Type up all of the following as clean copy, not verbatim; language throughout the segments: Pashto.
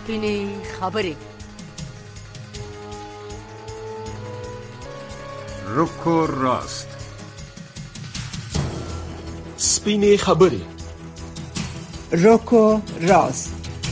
سپینې خبرې. رک و راست. سپینې خبرې. رک و راست.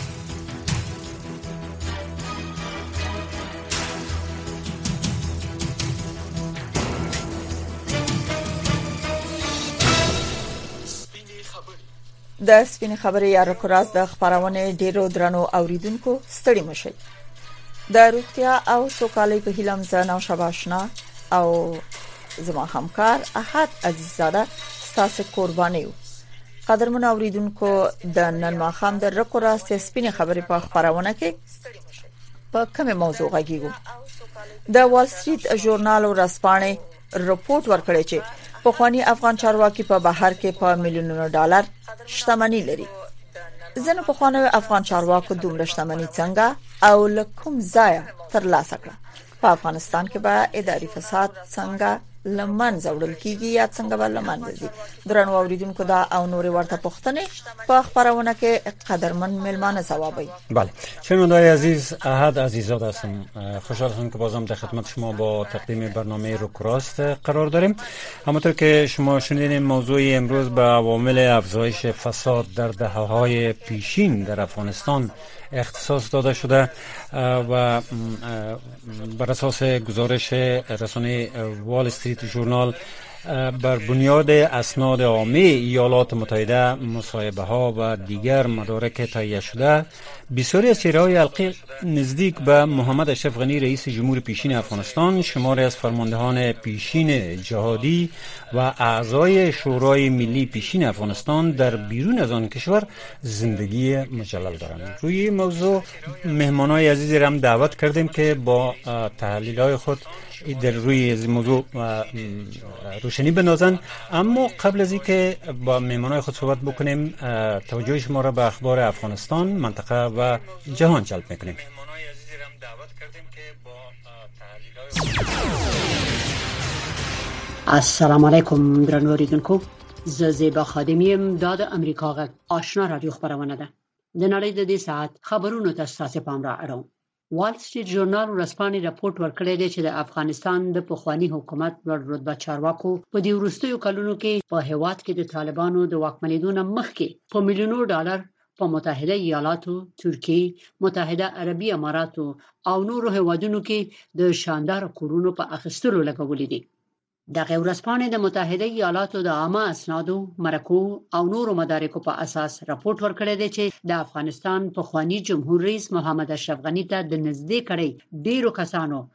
د سپینې خبرې یا رک و راست د خبرونه ډیرو درنو اوریدونکو ستړي مشي. د روغتیا او سوکالۍ په هیله مزنه شباشنا او زما همکار احد عزیزاده تاسو قرباني. قدرمن اوریدونکو د نن ماخام د رک و راست سپینې خبرې په خبرونه کې په کومه موضوع غږیږو. د وال سټریټ ژورنال ورځپاڼې رپورت ورکړی چې په خواني افغان چارواکي په بهر کې په میلیونونو ډالر شتمنۍ لري. ځنه په خواني افغان چارواکو دومره شتمنۍ څنګه او لکم ځای ترلاسه کړه. په افغانستان کې به اداري فساد څنګه لمن زوړل کیږي یا څنګه به لمن وځي. درنو اوریدونکو دا او نور ورته پوښتنه په خبرونه کې قدرمن ملمانه ځوابي. بله شنوندای عزیز، احد عزیزاده هستم. خوشحال هستم که بازم در خدمت شما با تقدیم برنامه رک و راست قرار داریم. همونطور که شما شنیدین موضوع امروز به عوامل افزایش فساد در دهه‌های پیشین در افغانستان اختصاص داده شده و بر اساس گزارش رسانه وال استریت ژورنال بر بنیاد اسناد عامه ایالات متحده، مصاحبه ها و دیگر مدارک تهیه شده، بسیاری از چهره‌های حلقه نزدیک به محمد اشرف غنی رئیس جمهور پیشین افغانستان، شماری از فرماندهان پیشین جهادی و اعضای شورای ملی پیشین افغانستان در بیرون از آن کشور زندگی مجلل دارند. روی این موضوع مهمانای عزیزی را هم دعوت کردیم که با تحلیل‌های خود در روی این موضوع روشنی بندازن. اما قبل از اینکه با مهمانای خود صحبت بکنیم، توجه شما را به اخبار افغانستان، منطقه و جهان جلب میکنیم. السلام علیکم درنو اوریدونکو، زه زیبا خادمیم. د امریکا غږ آشنا رادیو خبرونه ده. د نړۍ د دې ساعت خبرونو ته تاسو پام را اړوم. وال سټریټ ژورنال ورځپاڼې راپورټ ورکړی دی چې د افغانستان د پخوانی حکومت لوړ رتبه چارواکو په دې وروستیو کلونو کې په هیواد کې د طالبانو د واکمنېدو نه مخکې په میلیونونو ډالر په متحده ایالاتو، ترکیه، متحده عربي اماراتو او نورو هیوادونو کې د شاندار کورونو په اخیستلو لګولې دي. دغه ورځپاڼې د متحده ایالاتو د عامه اسنادو، مرکو او نورو مدارکو په اساس راپورټ ورکړی دی چې د افغانستان پخوانی جمهور رئیس محمد اشرف غنی ته د نږدې کړي ډیرو کسانو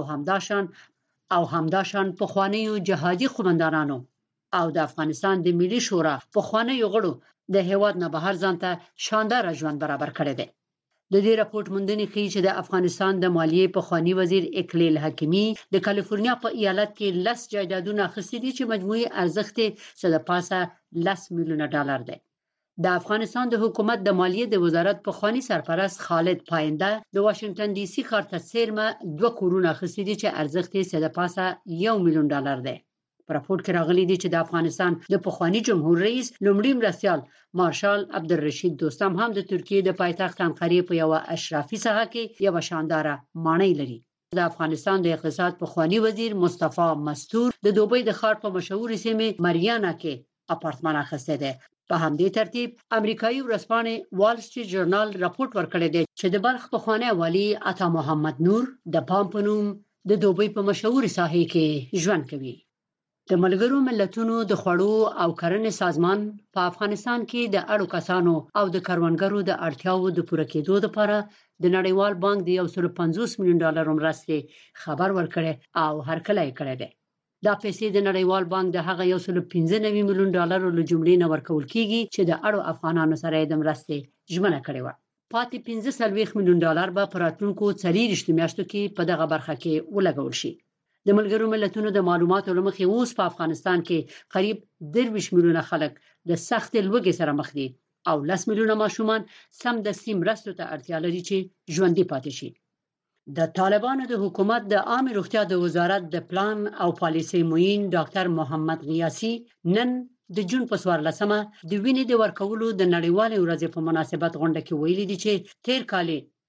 او همداشان پخوانیو جهادي قومندانانو او د افغانستان د ملي شورا پخوانیو غړو د هیواد نه بهر ځانته شاندار ژوند برابر کړی دی. د دې راپورټ موندنې ښیي چې د افغانستان د مالیې پخوانی وزیر اقلیل حکیمي د کالیفورنیا په ایالت کې 10 جایدادونه اخیستي دي چې مجموعي ارزښت یې څه 10 میلیونه ډالر دی. د افغانستان د حکومت د مالیې د وزارت پخوانی سرپرست خالد پاینده د واشنگټن ډي سي ښار ته څیرمه 2 کورونه اخیستي دي چې ارزښت یې څه 1 میلیون ډالر دی. په راپورټ کې راغلي دي چې د افغانستان د پخوانی جمهور رئیس لومړي مرستیال مارشال عبدالرشید دوستم هم د ترکیه د پایتخت انقرې په یو اشرافي ساحه کې یو شانداره ماڼۍ لري. د افغانستان د اقتصاد پخوانی وزیر مصطفی مستور د دوبۍ د ښار په مشهور سیمه مریانا کې اپارتمان اخیسته دی. په همدې ترتیب امریکایي ورځپاڼې وال سټریټ ژورنال راپورټ ورکړی دی چې د بلخ پخوانی والی عطا محمد نور د پام په نوم د دوبۍ په مشهور ساحه کې ژوند کوي. د ملګرو ملتونو د خوړو او کرنې سازمان په افغانستان کې د اړو کسانو او د کروندګرو د اړتیاوو د پوره کېدو لپاره د نړیوال بانک د 150 میلیون ډالر مرستې خبر ورکړي او هرکلی کړی دی. دا پیسې د نړیوال بانک د هغه 195 میلیون ډالر له جملې نه ورکول کیږي چې د اړو افغانانو سره د مرستې ژمنه کړې و. پاتې 45 میلیون ډالر به په راتلونکو 4 میاشتو کې په دغه برخه کې ولګول شي. د ملګرو ملتونو د معلوماتو لمخې اوس په افغانستان کې قریب 23 میلیونه خلک د سخت لوږې سره مخ دي او 10 میلیونه ماشومان سم د مرستو ته اړتیا لري چې ژوندي پاتې شي. د طالبانو د حکومت د عامه روغتیا د وزارت د پلان او پالیسي معین ډاکټر محمد غیاثي نن د جون په 14مه د وینې د ورکولو د نړیوالې ورځې په مناسبت غونډه کې ویلي دي چې تیر کال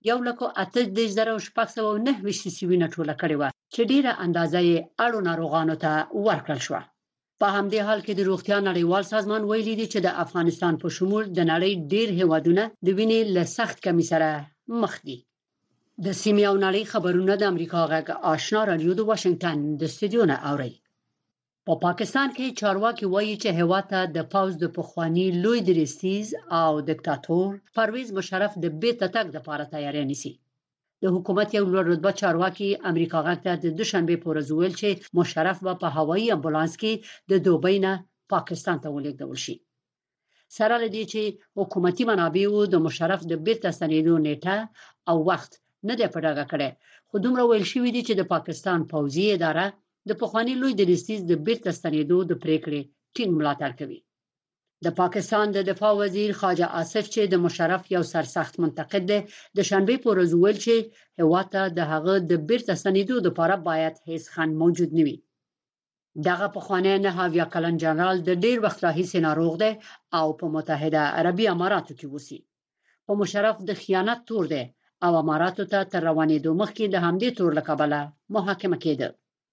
1,8,609 سیوینه ټوله کړې و چې ډیره اندازه یې اړو ناروغانو ته ورکړل شو. په همدې حال کې د روغتیا نړیوال سازمان ویلي دی چې د افغانستان په شمول د نړۍ ډیر هیوادونه د وینې له سخت کمی سره مخ دي. د سیمې او نړۍ خبرونه د امریکا غږ آشنا رادیو د واشنگټن د استودیو نه اوري. په پاکستان کې چارواکي وایي چې هیواد ته د پوز د پخوانی لوی درستیز او دیکتاتور پرویز مشرف د بیرته تګ لپاره تیاری نیسي. د حکومت یو لوړ رتبه چارواکي امریکا غږ ته د دوشنبه په ورځ ویل چې مشرف به په هوایي امبولانس کې د دوبۍ نه پاکستان ته ولېږدول شي. سره لدی چې حکومتي منابعو د مشرف د بیرته ستنېدو نیټه او وخت نه دی په ډاګه کړی، خو دومره ویل شوی دی چې د پاکستان پوځي اداره د پخوانی لوی درستیز د بیرته ستنېدو د پریکړې ټینګ ملاتړ کوي. د پاکستان د دفاع وزیر خواجه آصف چې د مشرف یو سرسخت منتقد دی، د شنبه په ورځ ویل چې هیواد ته د هغه د بیرته ستنېدو لپاره باید هیڅ خنډ موجود نه وي. دغه پخوانی 9 کلن جنرال د ډیر وخت راهیسې ناروغ دی او په متحده عربي اماراتو کې اوسي. په مشرف د خیانت تور دی او اماراتو ته تر روانېدو مخکې د همدې تور له کبله محاکمه کېده.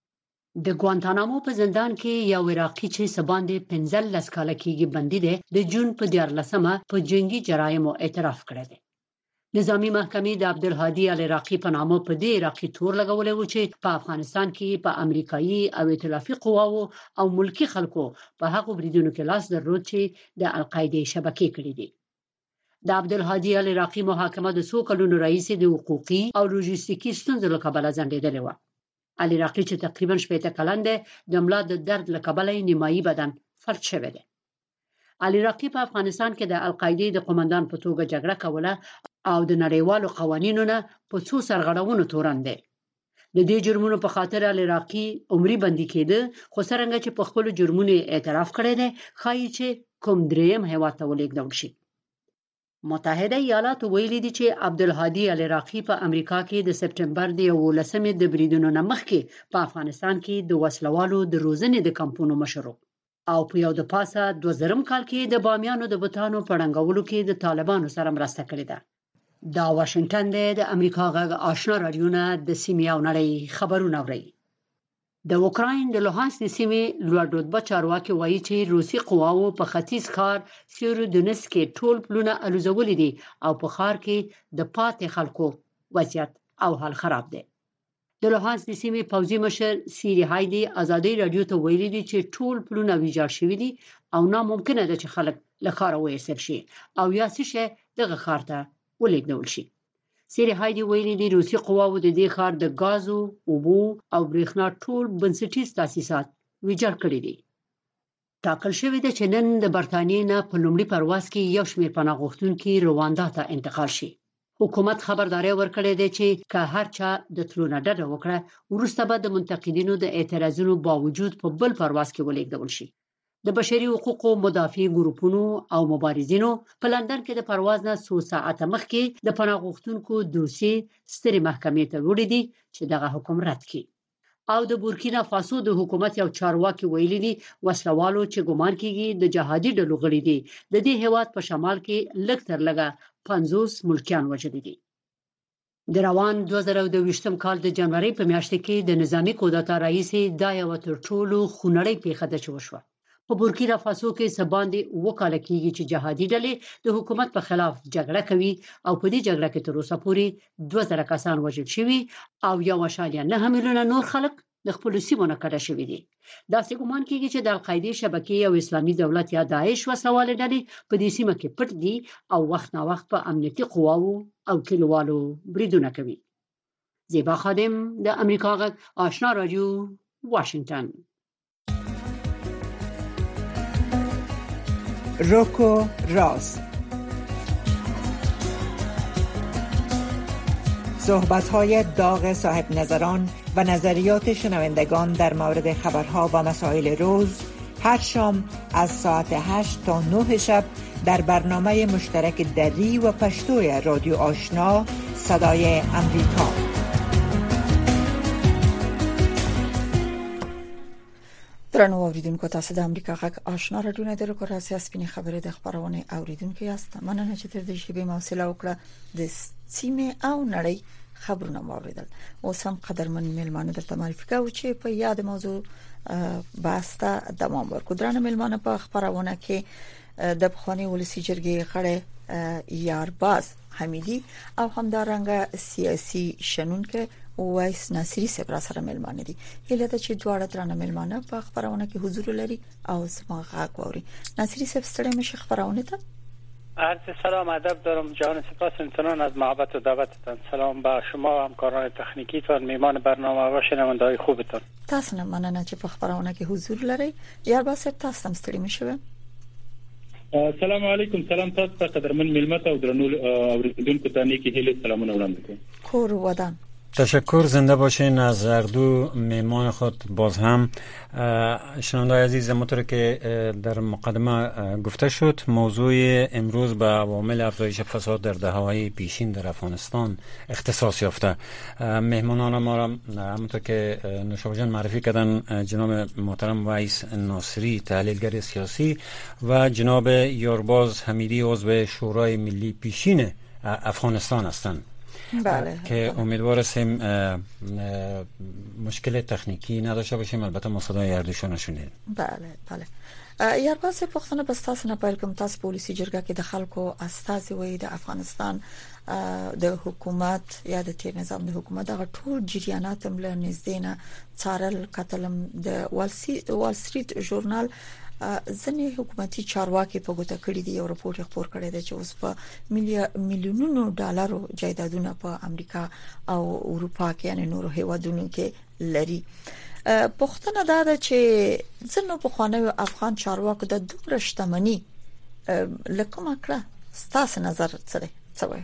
د ګوانتانامو په زندان کې یو عراقي چې سباندې 15 کاله کېږي بندي دی، د جون په 14مه په جنگي جرایمو اعتراف کړی دی. نظامی محکمې د عبدالهادي العراقي په نامه په دې عراقي تور لګولې و چې په افغانستان کې په امریکایي او ائتلافي قواو او ملکی خلکو په هغو بریدونو کې لاس درلود چې د القاعده شبکې کړې دي. د عبدالهادي العراقي محاکمه د 100 کلونو راهیسې د حقوقي او لوجستیکي ستونزو له کبله ځنډېدلې وه. العراقي چې تقریبا 80 کلن دی، د ملا د درد له کبله نیمایي بدن فلج شوی دی. العراقي په افغانستان کې د القاعده د قومندان په توګه جګړه کوله او د نړیوالو قوانینو نه په څو سرغړونو تورن دی. د دې جرمونو په خاطر العراقي عمري بندي کېده، خو څرنګه چې په خپل جرمونو اعتراف کړی دی، ښایي چې کوم دریم هیواد ته ولېږدول شي. متحده ایالات ویلي دي چې عبدالهادي العراقي په امریکا کې د سپټمبر د 11مې د بریدونو نه مخکې په افغانستان کې د وسلوالو د روزنې د کمپونو مشر او په یو د پاسه 2000 کال کې د بامیانو د بوتانو په ړنګولو کې د طالبانو سره مرسته کړې ده. دا واشنگټن دی، د امریکا غږ آشنا رادیو نه د سیمې او نړۍ خبرونه اوري. د اوکراین د لوهانسک سیمې لوړ رتبه چارواکي وایي چې روسي قواوو په ختیځ ښار سیورودونسک کې ټول پلونه الوزولي دي او په ښار کې د پاتې خلکو وضعیت او حال خراب دی. د لوهانسک سیمې پوځي مشر سیری هایدي ازادي رادیو ته ویلي دي چې ټول پلونه ویجاړ شوي دي او ناممکنه ده چې خلک له ښاره وایستل شي او یا څه دغه ښار ته ولېږدول شي. سیری هایدي ویلي دي روسي قواوو د دې ښار د غازو، اوبو او برېښنا ټول بنسټیز تاسیسات ویجاړ کړي دي. ټاکل شوی دی چې نن د برتانیې نه په لومړي پرواز کې یو شمېر پناه غوښتونکي رواندا ته انتقال شي. حکومت خبرداري ورکړې ده چې که هر چا د تلو نه ډډه وکړه، وروسته به د منتقدینو د اعتراضونو باوجود په بل پرواز کې ولېږدول شي. د بشري حقوقو مدافع ګروپونو او مبارزینو په لندن کې د پرواز نه څو ساعته مخکې د پناه غوښتونکو دوسیې سترې محکمې ته وړي دي چې دغه حکم رد کړي. او د بورکینا فاسو د حکومت یو چارواکي ویلي دي وسلوالو چې ګومان کیږي د جهادي ډلو غړي دي، د دې هیواد په شمال کې لږ تر لږه 50 ملکیان وژلي دي. د روان 2022 کال د جنوري په میاشت کې د نظامی کودتا راهیسې دا یو تر ټولو خونړۍ پیښه ده چې وشوه. په بورکینا فاسو کې سباندې وکاله کیږي چې جهادي ډلې د حکومت په خلاف جګړه کوي او په دې جګړه کې تر اوسه پورې 2000 کسان وژل شوي او 1.9 میلیونه نور خلک د خپل سیمو نه کډه شوي دي. دا ګومان کیږي چې د القاعده شبکې او اسلامي دولت یا داعش وسوالې ډلې په دې سیمه کې پټ دي او وخت نا وخت په امنیتي قواوو او کلیوالو بریدونه کوي. زیبا خادم، د امریکا غږ آشنا رادیو، واشنگټن. روکو راست، صحبت‌های داغ صاحب نظران و نظریات شنوندگان در مورد خبرها و مسائل روز هر شام از ساعت 8 تا 9 شب در برنامه مشترک دری و پشتوی رادیو آشنا صدای امریکا. درنو اوریدونکو تاسو د امریکا غږ آشنا رادیو نه درو کوراسي سپینې خبرې د خبرونه اوریدونکو یاست. مننه چې تر دې شی به موصله وکړه د سیمه او نړۍ خبرونه موریدل. اوس هم قدرمن میلمانه درته معرفي کوم چې په یاد موضوع باسته دوام ورکو. درنه میلمانه په خبرونه کې د بخوانی ولسی جرګې غړي یارباز حمیدی او همدارنګه سیاسي شنونکو وایس ناصری صاحب را سره میلمانه دي. هله ته چې دواړه درنه میلمانه په خبرونه کې حضور لري او زما غږ ووري. ناصری صاحب ستړي مشه خبرونه ته. عرض سلام ادب دارم جان، سپاس امتنان از محبت و دعوتتان. سلام به شما و همکاران تکنیکیتان، میهمان برنامه و شنونده‌های خوبتان. تاسو نه مننه چې په خبرونه کې حضور لري. یارباز صاحب تاسو هم ستړي مشه. السلام علیکم. سلام تاسو ته قدرمن میلمه او درنو اوریدونکو ته نیکی هیله سلامونه وړاندې کوم. کور ودان. تشکر، زنده باشین. از هر دو میهمان خود باز هم شنونده‌های عزیز، همونطور که در مقدمه گفته شد موضوع امروز به عوامل افزایش فساد در دهه‌های پیشین در افغانستان اختصاص یافته. مهمانان ما را همونطور که نوشابه جان معرفی کردن جناب محترم وایس ناصری تحلیلگر سیاسی و جناب یارباز حمیدی عضو شورای ملی پیشین افغانستان هستند. بله. که امیدوار هستیم مشکل تکنیکی نداشته باشیم. البته ما صدای اردشون شنیدیم. بله. یارباز پښتنه بس تاسو نه پیل کوم. تاسو پولیسي جرګه کې د خلکو استازي وي د افغانستان د حکومت یا د تیر نظام د حکومت د ټول جریانات مل نږدې څارل کتلم. د وال ستریټ ژورنال ځنې حکومتي چارواکي په ګوته کړی دی. یو راپور خبر کړی دی چې اوس په میلیونونو ډالرو جایدادونه په امریکا او اروپا کې یعنی نورو هیوادونو کې لري. پښتنه دا ده چې ځنو په خوانو افغان چارواکو د دومره شتمنۍ لکه کړه ستاسو نظر څه دی؟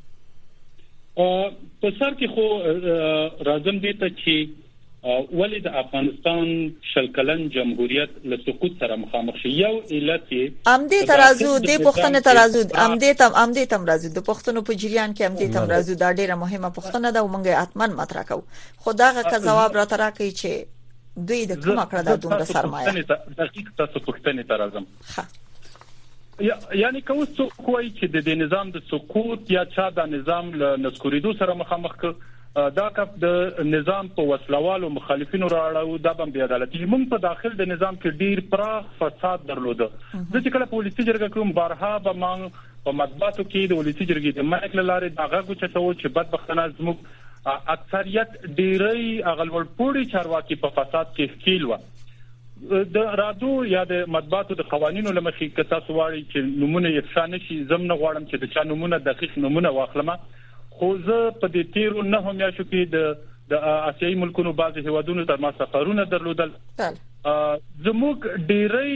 په سر کې خو راځم دې ته چې ولی د افغانستان شلکلن جمهوریت له سقوط سره مخامخ شي. یو علت امدې ترازو د پښتنه ترازو امدې تم رازو د پښتنو په جریان کې امدې تم رازو دا ډیره مهمه پښتنه ده او موږ اتمن مطرح کوو. خداغه کا جواب را تراکې چې دوی د کومه کړه د دومره سرمایه. دقیق تاسو پښتنه ترازم. یعنی کوم څوک وایي چې د نظام د سقوط یا چا د نظام له نسکوریدو سره مخامخ دا کف د نظام په وسلوالو مخالفینو راړو دا بم بی عدالتي. موږ په داخل د نظام کې ډیر پراخ فساد درلوده. د چې کله پولیسي جرګه کوم بارها به ما په مطبوعاتو کې د پولیسي جرګې د مایک لاره دغه غوچتو چې بدبختانه زموږ اکثریت ډیری اغلول پوری چارواکي په فساد کې ښکیل و. د رادیو یا د مطبوعاتو د قوانینو لمخې که تاسو وایي چې نمونه افشا نشي، زم نه غواړم چې د چا نمونه دقیق نمونه واخلم. خو زه په دې تیرو نه هم یا شو کې د آسیایي ملکونو بعض هیوادونو تر ما سفرونه درلودل. زموږ ډیری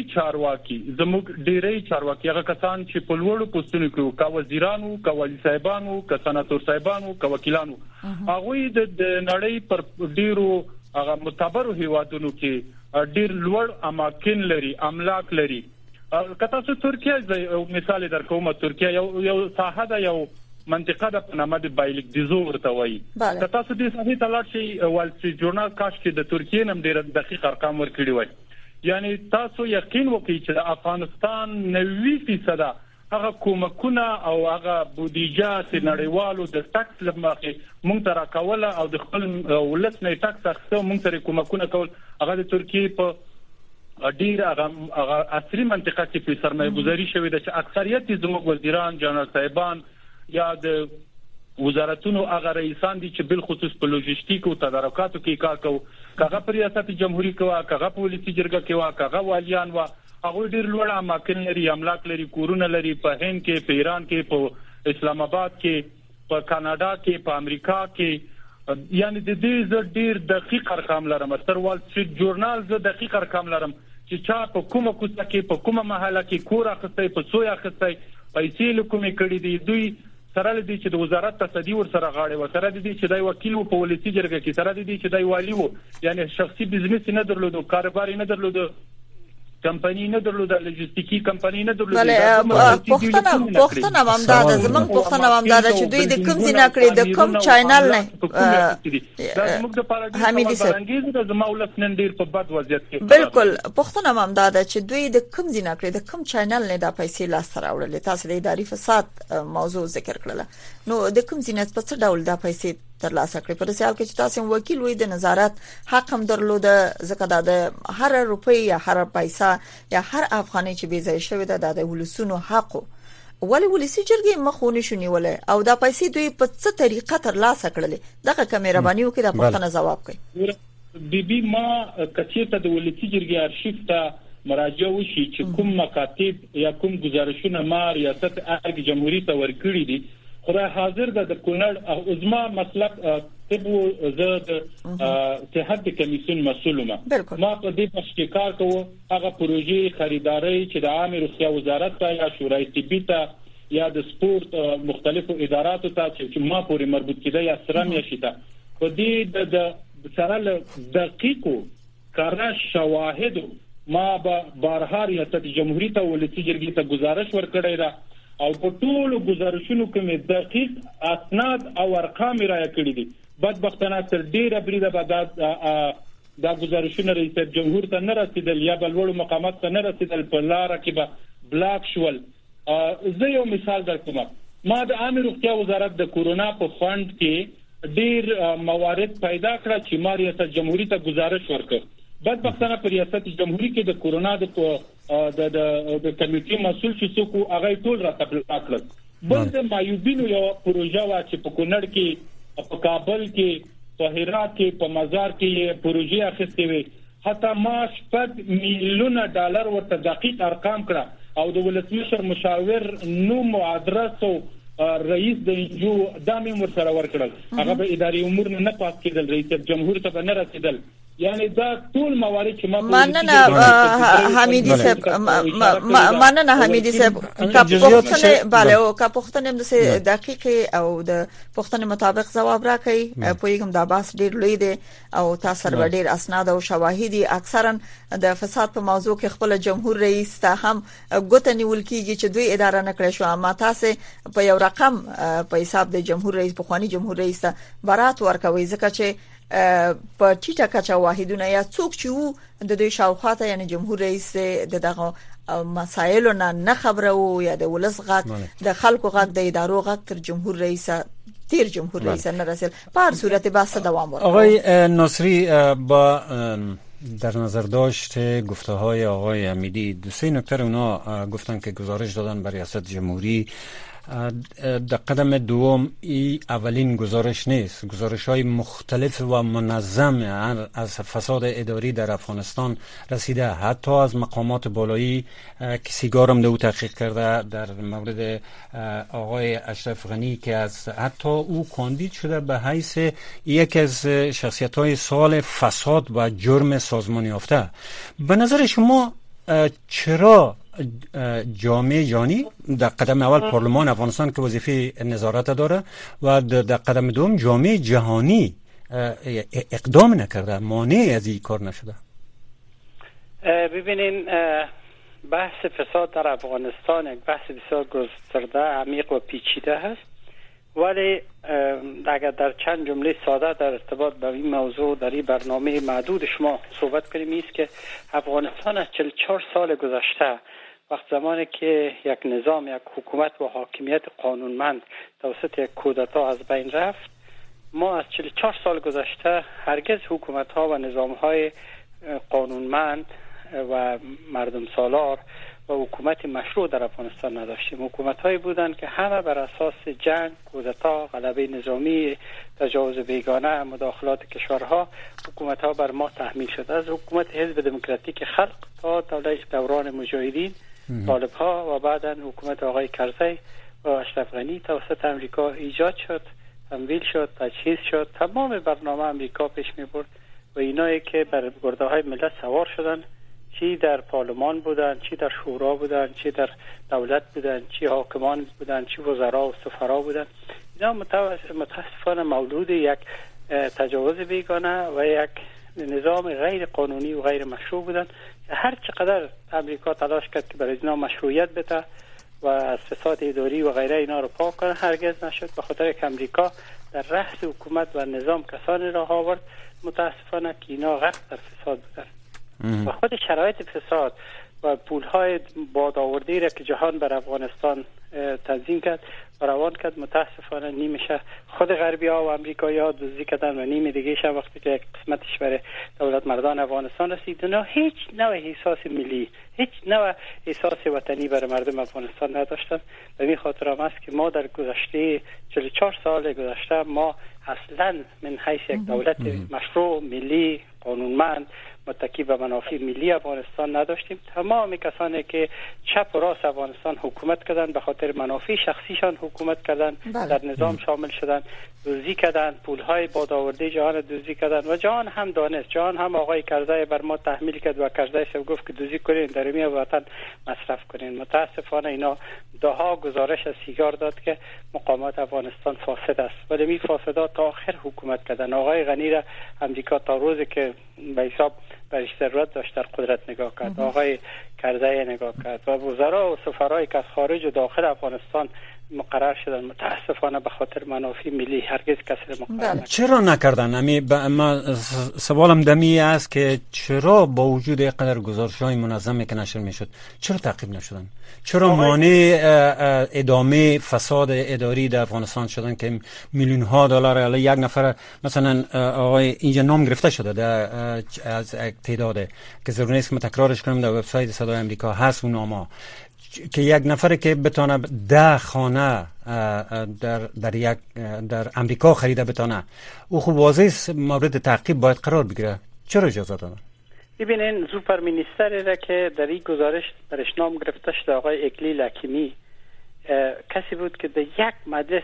چارواکي هغه کسان چې په لوړو پوسټونو کې کا وزیرانو، کا والی صاحبانو، کا سناتور صاحبانو، کا وکیلانو، هغه د نړۍ پر ډیرو هغه معتبر هیوادونو کې ډیر لوړ اماکن لري، املاک لري. کته څو ترکیه مثال درکوم. ترکیه یو ساحه ده، یو منطقه د پنامه د بایلک دیزو ورته وایي. تاسو دې صحیح تلاش شي وال ستریټ ژورنال کاش کې د ترکیې نم ډیر دقیق ارقام ورکړي وای. یعنی تاسو یقین وکړئ چې د افغانستان 90% هغه کومکونه او هغه بودیجه چې نړیوالو د ټاکس لمخې مونږ ته راکوله او د خپل ولس نه ټاکس اخیستو مونږ ته کومکونه کول هغه د ترکیې په ډیر هغه عصري منطقه کې په سرمایه گذاري شوې ده چې اکثریت زموږ وزیران، جنرال صاحبان یا د وزارتونو هغه رئیسان دي چې بل خصوص په لوجستیک او تدارکاتو کې کار کوي. کاغه پر ریاست جمهوریت کوي، کاغه پولیسي جرګه کوي، کاغه والیان وا هغه ډیر لوړ اماکن لري، املاک لري، کورونه لري په هند کې، په ایران کې، په اسلام آباد کې، په کاناډا کې، په امریکا کې. یعنی د دې ډیر دقیق ارقام لرم. تر وال ستریټ ژورنال ز دقیق ارقام لرم چې چا په کومه کوڅه کې، په کومه محله کې کور اخستای، په څو اخستای، پیسې لکومې کړې دي. دوی سره دې چې د وزارت تصدی ور سره غاړي و، سره دې چې دای وکیل و په ولسی جرګه کې، سره دې چې دای والی و، یعنی شخصي بزنس نه درلودو، کاروبار نه درلودو. کمپنی نه درلوده، لوجستیکی کمپنی نه درلوده. بله پښتنه مامداده زمون پښتنه مامداده چې دوی د کوم ځای کړی د کوم چینل نه زموږ د پارادایم فرنګیز د زمولت نن ډیر په بد وضعیت کې. بالکل پښتنه مامداده چې دوی د کوم ځای کړی د کوم چینل نه د پیسې لاس راوړل. تاسو د اداري فساد موضوع ذکر کړل، نو د کوم ځای په څه ډول د پیسې ترلاسه کړې؟ په سیال کې چې تاسو وکیل وي د نظارت حق هم درلوده، ځکه دا د هر روپۍ یا هر پیسې یا هر افغاني چې بي ځای شوی ده د ولسونو حق ولی ولسی جرګې مخونه شونیولې او دا پیسې دوی په څه طریقه ترلاسه کړلې؟ دغه کیمرا باندې وکړه د پښتنه جواب کوي. بي ما کچېته د ولسی جرګې ارشیف ته مراجعه وشي چې کوم مکاتب یا کوم گزارشونه ما ریاست ارګ جمهوریت ورکړي دي، خدای حاضر ده د کونړ او ازما مطلب تبو زه د اتحاد کمیسیون مسؤل ما په دې پښ کې کار کوم. هغه پروژې خریداري چې د عامه روغتیا وزارت ته یا شورای طبي ته یا د سپورت مختلفو اداراتو ته چې ما پورې مربوط کیده یا سره میشي ته په دې د سره دقیقو کار شواهد ما به بارها ریاست جمهوریت ته ولسی جرګې ته گزارش ورکړی را او په ټولو گزارشونو کې دقیق اسناد او ارقام رایا کړی دي. بدبختانه تر ډیره بریده بعد دا گزارشونه رئیس جمهور ته نه رسیدل یا بلوړو مقامات ته نه رسیدل، په لار کې به بلاک شول. زه یو مثال درکوم. ما د عامه روغتیا وزارت د کورونا په فند کې ډیر موارد پیدا کړ چې ما ریاست جمهوریت ته گزارش ورکړ. بدبختانه په ریاست جمهوریت کې د کورونا د کمیټې مسؤل چې څوک هغه ټول را تبلیغ کړل. بل د مایوبینو یو پروژه وا چې په کونړ کې، په کابل کې، په هرات کې، په مزار کې پروژې اخیستې وي. حتی ما 7 میلیونه ډالر ورته دقیق ارقام کړه او د ولسمشر مشاور نوم او ادرس او رئیس د انجو دامه ورسره ورکړل. هغه به اداري امور نه پاس کېدل، رئیس جمهور ته نه رسیدل. یعنی دا ټول موارد چې ما مننه حمیدی صاحب مننه حمیدی صاحب پښتنه bale او کا پښتنه د دقیق او د پښتنه مطابق جواب راکړي. پویګم دا باس ډیر لوی دی او تاسو ډیر اسناد او شواهد اکثرا د فساد په موضوع کې خپل جمهور رئیس ته هم ګوت نیول کیږي چې دوی اداره نه کړی شو، اما تاسو په یو رقم په حساب د جمهور رئیس په خواني جمهور رئیس ته برات ورکوي، ځکه چې په ټیټه کچه واحدونه یا څوک چې وو د دوی شاوخواته یعنی جمهور رئیس دغه مسایلو نه خبره وو یا د ولس غږ د خلکو غږ د ادارو غږ تر جمهور رئیس تیر جمهور رئیس نه رسید. په هر صورت بحث دوام ورکړي. آقای ناصری با در نظر داشت گفته های آقای حمیدی دو سه نکته اونا گفتن که گزارش دادن بر ریاست جمهوری. در قدم دوم ای اولین گزارش نیست، گزارش های مختلف و منظم از فساد اداری در افغانستان رسیده، حتی از مقامات بالایی. سیگارم دو تحقیق کرده در مورد آقای اشرف غنی که از حتی او کاندید شده به حیث یک از شخصیت های سال فساد و جرم سازمان یافته. به نظر شما چرا جامعه جهانی در قدم اول پارلمان افغانستان که وظیفه نظارت داره و در قدم دوم جامعه جهانی اقدام نکرده، مانع از این کار نشده؟ ببینین بحث فساد در افغانستان یک بحث بسیار گسترده، عمیق و پیچیده هست، ولی اگر در چند جمله ساده در ارتباط با این موضوع در این برنامه معدود شما صحبت کنیم است که افغانستان از 44 سال گذشته وقت زمانی که یک نظام، یک حکومت و حاکمیت قانونمند توسط یک کودتا از بین رفت، ما از 44 سال گذشته هرگز حکومت ها و نظام های قانونمند و مردم سالار و حکومت مشروع در افغانستان نداشتیم. حکومت هایی بودند که همه بر اساس جنگ، کودتا، غلبه نظامی، تجاوز بیگانه، مداخلات کشورها، حکومت ها بر ما تحمیل شد. از حکومت حزب دموکراتیک خلق تا دوران مجاهدین، طالب ها و بعدا حکومت آقای کرزی و اشرف غنی توسط امریکا ایجاد شد، تمویل شد، تجهیز شد. تمام برنامه امریکا پیش می برد و اینایی که بر گرده های ملت سوار شدن، چی در پارلمان بودن، چی در شورا بودن، چی در دولت بودن، چی حاکمان بودن، چی وزرا و سفرا بودن، اینا متاسفانه مولود یک تجاوز بیگانه و یک نظام غیر قانونی و غیر مشروع بودن هر چقدر امریکا تلاش کرد که برای اینا مشروعیت بده و از فساد اداری و غیره اینا رو پاک کنه، هرگز نشد، به خاطر که امریکا در رأس حکومت و نظام کسانی را آورد متاسفانه که اینا غرق در فساد بودن و خود شرایط فساد و پولهای بادآوردی را که جهان بر افغانستان تنظیم کرد و روان کرد، متاسفانه نیمشه خود غربی ها و امریکایی ها دزدی کردن و نیم دیگه شه وقتی که قسمتش برای دولت مردان افغانستان رسید، اونا هیچ نوع احساس ملی، هیچ نوع احساس وطنی برای مردم افغانستان نداشتن. به این خاطر هم است که ما در گذشته 44 سال گذشته ما اصلا من حیث یک دولت مشروع ملی قانونمند متکی به منافع ملی افغانستان نداشتیم. تمام کسانی که چپ و راست افغانستان حکومت کردن به خاطر منافع شخصیشان حکومت کردن، در نظام شامل شدن، دزدی کردن، پولهای بادآورده جهان دزدی کردن و جهان هم دانست، جهان هم آقای کرزی بر ما تحمیل کرد و کرزی سب گفت که دزدی کنین در می وطن مصرف کنین. متاسفانه اینا دهها گزارش از سیگار داد که مقامات افغانستان فاسد است، ولی می فاسدات تا آخر حکومت کردن. آقای غنی را امریکا تا روزی که به حساب برش ضرورت داشت در قدرت نگاه کرد، آقای کرزی نگاه کرد و وزرا و سفرای که از خارج و داخل افغانستان مقرر شدن، متاسفانه به خاطر منافع ملی هرگز کسی مقرر نکرد. چرا نکردن؟ ما سوالم دمی است که چرا با وجود اینقدر گزارش‌های منظمی که نشر میشد چرا تعقیب نشدن؟ چرا مانع ادامه فساد اداری در افغانستان شدن که میلیون ها دلار علی یک نفر مثلا آقای اینجا نام گرفته شده از تعداد که ضروری نیست که تکرارش کنم، در وبسایت صدای آمریکا هست اون نام‌ها که یک نفر که بتونه 10 خانه در امریکا خریده بتونه، او خب واضح مورد تعقیب باید قرار بگیره. چرا اجازه دادن؟ ببینین سوپر منیستری را که در این گزارش برش نام گرفته شده آقای اکلیل حکیمی کسی بود که در یک مجلس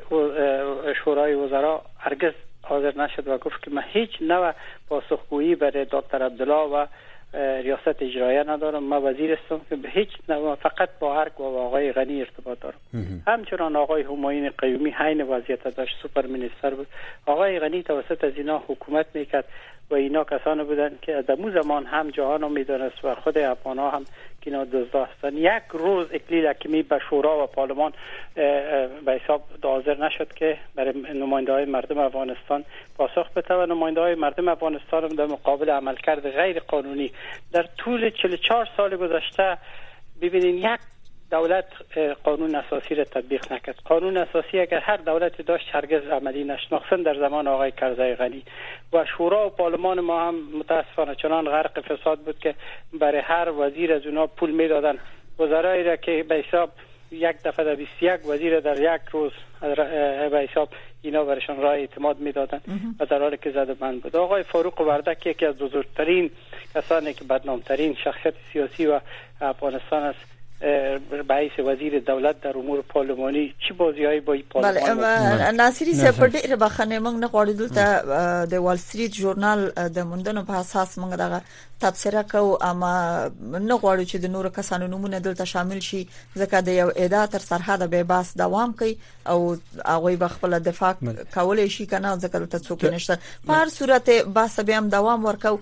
شورای وزرا هرگز حاضر نشد و گفت که من هیچ نوع پاسخگویی برای دکتر عبدالله و ریاست اجرایه ندارم، من وزیر هستم که به هیچ نوع فقط با ارگ و آقای غنی ارتباط دارم. همچنان آقای همایون قیومی حین وضعیت داشت، سوپر منیستر بود. آقای غنی توسط از اینا حکومت میکرد و اینا کسانی بودن که در اون زمان هم جهان رو میدونست و خود افغان ها هم که اینا دزدا هستن. یک روز اکلیل حکیمی به شورا و پارلمان به حساب حاضر نشد که برای نماینده های مردم افغانستان پاسخ بده و نماینده های مردم افغانستان هم در مقابل عملکرد غیر قانونی در طول 44 سال گذشته ببینین یک دولت قانون اساسی را تطبیق نکرد. قانون اساسی اگر هر دولتی داشت هرگز عملی نشد، مخصوصا در زمان آقای کرزی غنی. و شورا و پارلمان ما هم متاسفانه چنان غرق فساد بود که برای هر وزیر از اونا پول میدادن، وزرایی را که به حساب یک دفعه در 21 وزیر در یک روز به حساب اینا برشان رای اعتماد میدادن و در حالی که زده بند بود. آقای فاروق وردک یکی از بزرگترین کسانی که بدنامترین شخصیت سیاسی و افغانستان است، رئیس وزیر دولت در امور پارلمانی چی بازیای با پارلمان. بله ناصری صاحب ډېر بخنه موږ نه غواړو دلته د وال سټریټ ژورنال د موندنو په اساس موږ دغه تبصره کوو، اما نه غواړو چې د نورو کسانو نومونه دلته شامل شي ځکه د یو ادعا تر سرحده به بحث دوام کوي او هغه به خپل دفاع کولای شي کنه ځکه دلته څوک نشته. په هر صورت بحث به هم دوام ورکو.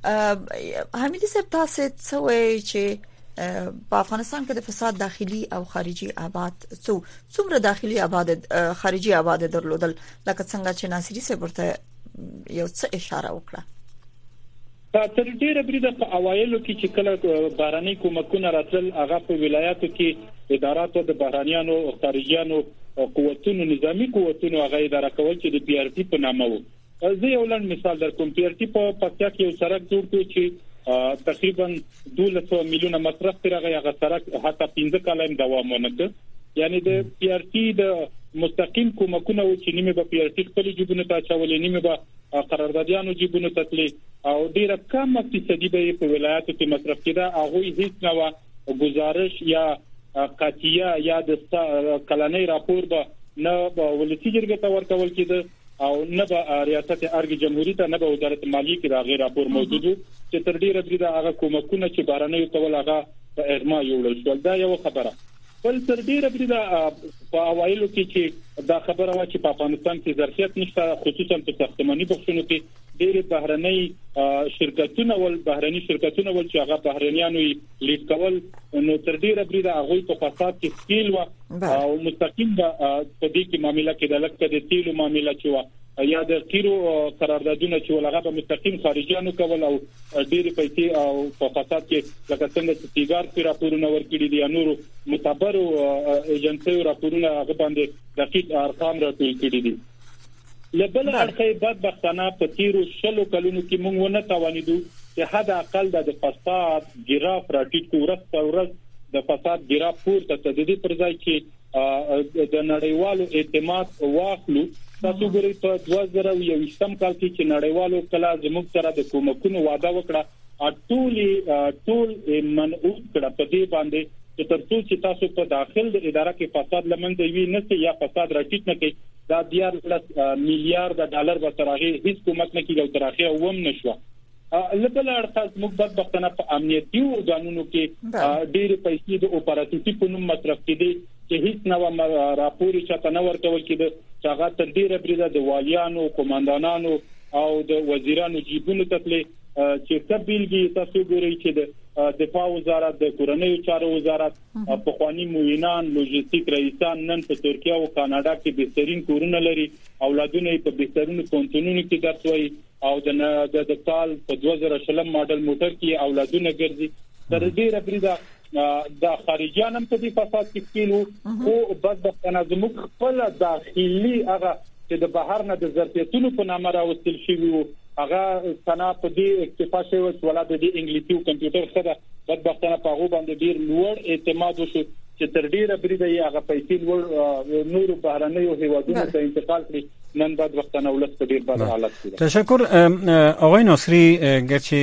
حمیدي صاحب تاسو څه وایي چې په افغانستان کې د فساد داخلي او خارجي آباد څومره داخلي آباد خارجي آباد درلودل، لکه څنګه چې ناصری صاحب ورته یو څه اشاره وکړه؟ تر ډیره بریده په اوایلو کې چې کله بهراني کومکونه راتل هغه په ولایاتو کې اداراتو د بهرانيانو او خارجيانو قوتونو نظامی قوتونو هغه اداره کول چې د پی ار ټي په نامه وو. زه یو لړ مثال درکوم. پی ار ټي په پکتیا کې یو سړک جوړ کړ چې تقریبا 12 میلیونه مصرف کړی، هغه سړک حتی 15 کال دوام ونه کړ. یعنی د پی ار ټي د مستقیم کومکونه و چې نیمه به پی ار ټي خپل جیبونه ته چولې، نیمه به قراردادیانو جیبونه ته تللی او ډیره کم فیصدي به په ولایتو کې مصرف کېده. هغه هیڅ نو گزارش یا قطعیه یا د کلنۍ راپور به نه ولسی جرګه ته ورکول کېده او نه به ریاست ارګ جمهوریت نه به وزارت مالیه کې دا غیر راپور موجود و چې تر ډیره بریده هغه کومکونه چې بارانه کول هغه په اغما یوړل شو. دا یو خبره. بل تر ډیره بریده په اوایلو کې چې دا خبره وا چې په افغانستان کې ظرفیت نشته، خصوصا په ساختماني بخښونو کې ډېر بهرنۍ شرکتونه ول چې هغه بهرنیانو لیډ کول نو تر ډیره بریده هغه په فساد کې سکیل او مستقیم په دې کې معاملې کې د لکه د تیلو معاملې چې یا د قیرو قراردادونه چې ولغه په مستقیم خارجيانو کول او ډېر پیسې او په فساد کې لکه څنګه چې تیګار پر راپورونه ورکړي دي یا نور معتبر ایجنسیو راپورونه هغه باندې دقیق ارقام راټول کړي دي. لبل اړخې بدبختانه په تیرو شلو کلونو کې موږ ونه توانیدو چې حد اقل د فساد ګراف راټیټ ورځ د فساد ګراف پورته تددي پر ځای کې د نړیوالو اعتماد واخلو. تاسو ګورئ په 2021 کال کې چې نړیوالو کلا زموږ سره د کومکونو وعده وکړه ټول منعود کړه په دې باندې چې ترڅو چې تاسو په داخل د اداره کې فساد لمنځه وي نه یا فساد راټیټ نه کوي دا 10 میلیارډ ډالر به ترغه هیڅ کومک نه کیږي او ترغه ووم نشو. لبل اړخ موږ بدبختانه په امنیتي قانونو کې ډېر پیسې د اپراتیوي په نوم مصرف کړي چې هیڅ نو راپور چاته نه ورکول کېده چې هغه تر ډیره بریده د والیانو قوماندانانو او د وزیرانو جیبونو تتلې چې تبلیغي تاسو ګورئ چې د دفاع وزارت د کورنیو چارو وزارت په خواني موینان لوجستیک رئیسان نن په ترکیه او کاناډا کې بهترین کورونه لري اولادونه په بهترینو پونتونونو کې درس وایي او د کال په 2000 ماډل موټر کې اولادونه ګرځي تر ډیره بریده د خارجيانم په دې فساد کې کېلو او بدبختانه زموږ خپل داخلي هغه چې د بهر نه د ظرفیتونو په نامه راوستل شوی هغه تنا په دې اکتفا شوی ولادت د انګلیسي او کمپیوټر سره بدبختانه په هغه باندې ډیر لوړ اعتماد وشو چې تر ډیره بریده یې هغه پیسې نور بهرنیو هیوادونو ته انتقال کړي. نن بدبختانه ولس په ډیر بد حالت کې. تشکر آقای ناصری. گرچه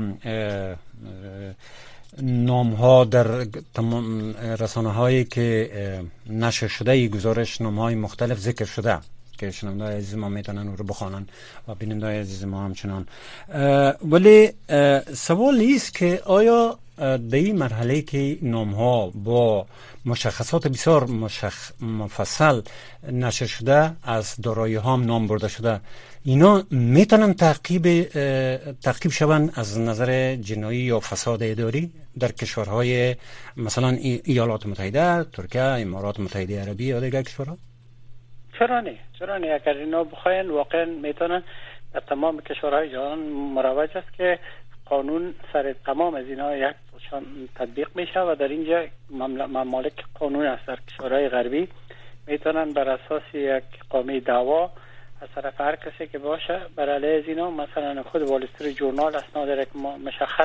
نام ها در تمام رسانه هایی که نشر شده ای گزارش نام های مختلف ذکر شده که شنونده‌های عزیز ما میتونن اون رو بخوانن و بیننده‌های عزیز ما همچنان، ولی سوال است که آیا در این مرحله که نام ها با مشخصات بسیار مفصل نشر شده، از دارایی ها هم نام برده شده، اینا میتونن تعقیب شوند از نظر جنایی یا فساد اداری در کشورهای مثلا ایالات متحده، ترکیه، امارات متحده عربی یا دیگر کشورها؟ چرا نه اگر اینا بخواین واقعا میتونن در تمام کشورهای جهان مروج است که قانون سر تمام از اینا یک تطبیق میشه و در اینجا ممالک قانون است. در کشورهای غربی میتونن بر اساس یک قامه دعوا از طرف هر کسی که باشه بر علیه از اینا، مثلا خود وال استریت جورنال اسناد مشخص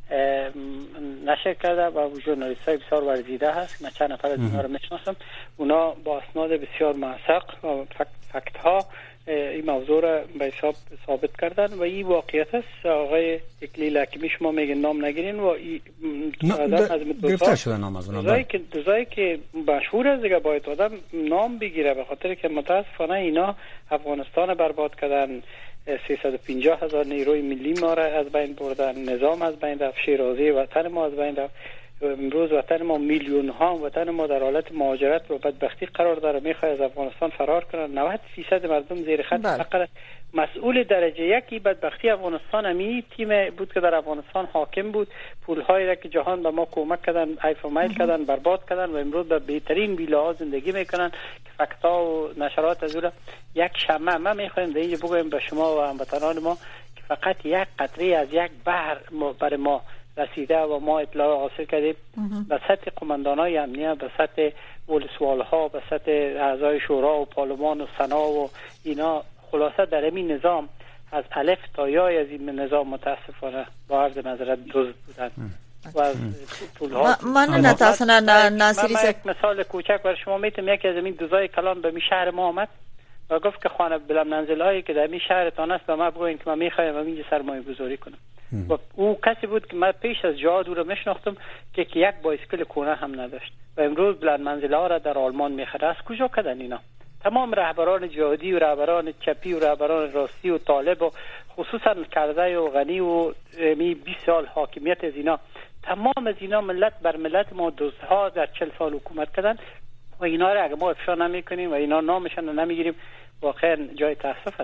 نشر کرده و ژورنالیست‌های بسیار ورزیده هست، من چند نفر از اینا رو میشناسم، اونا با اسناد بسیار موثق و فکت ها این موضوع را به حساب ثابت کردن و این واقعیت است. آقای اکلیل حکیمی شما میگن نام نگیرین و آدم از گرفته شده نام از اونا دوزایی که مشهور است دیگه باید آدم نام بگیره، به خاطر که متاسفانه اینا افغانستان برباد کردن، 350,000 نیروی ملی ما را از بین بردن، نظام از بین رفت، شیرازی وطن ما از بین رفت. امروز وطن ما میلیون ها وطن ما در حالت مهاجرت و بدبختی قرار داره، میخواد از افغانستان فرار کنن. 90% مردم زیر خط فقر. مسئول درجه یکی بدبختی افغانستان امی تیم بود که در افغانستان حاکم بود، پولهایی را که جهان به ما کمک کردن ایف و میل کردن برباد کردن و امروز به بهترین ویلاها زندگی میکنن که فکتا و نشرات از اون یک شمع. ما میخوایم در اینجا بگویم به شما و هموطنان ما که فقط یک قطره از یک بحر بر ما رسیده و ما اطلاع حاصل کردیم. به سطح قماندانای امنیه، به سطح ولسوالها، به سطح اعضای شورا و پارلمان و سنا و اینا، خلاصه در این نظام از الف تا یای از این نظام متاسفانه با عرض معذرت دزد بودن و پولها. من نتاسنا ناصری یک مثال کوچک برای شما میتونم. یکی از این دوزای کلان به می شهر ما آمد و گفت که خانه بلند منزل‌هایی که در این شهرتان است به ما بگوین که من میخوایم اینجا سرمایه گذاری کنم. و او کسی بود که من پیش از جهاد او را میشناختم که یک بایسکل کونه هم نداشت و امروز بلند منزله ها را در آلمان میخره. از کجا کردن اینا؟ تمام رهبران جهادی و رهبران چپی و رهبران راستی و طالب و خصوصا کرده و غنی و 20 سال حاکمیت از اینا، تمام از اینا ملت بر ملت ما دزدها در 40 سال حکومت کردن و اینا را اگه ما افشا نمی کنیم و اینا نامشان نمیگیریم واقعا جای تاسف است.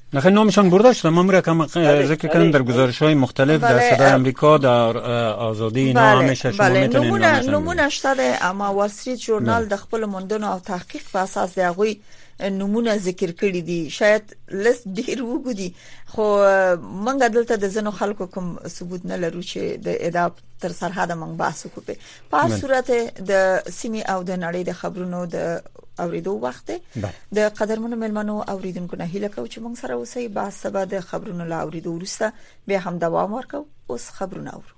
نخیر نامشان برده شده. ما میره کم ذکر کردم در گزارش‌های مختلف در صدای امریکا، در آزادی اینا همیشه شما میتونید نمونه شده. اما وال استریت ژورنال د خپل موندنو او تحقیق په اساس د هغه نمونه ذکر کړی دي. شاید لست ډیر وګدي، خو منګه دلته د زنو خلکو کوم ثبوت نه لرو چې د اداب تر سرحد منګ بحث وکړي. په صورت د سیمه او د نړۍ د خبرونو د اوریدو وخت د قدرمنو ملمنو اوریدونکو نه هیله کوم چې موږ سره اوسئ. با سبا د خبرونو لا اوریدو ورسته به هم دوام ورکو. اوس خبرونه اورو.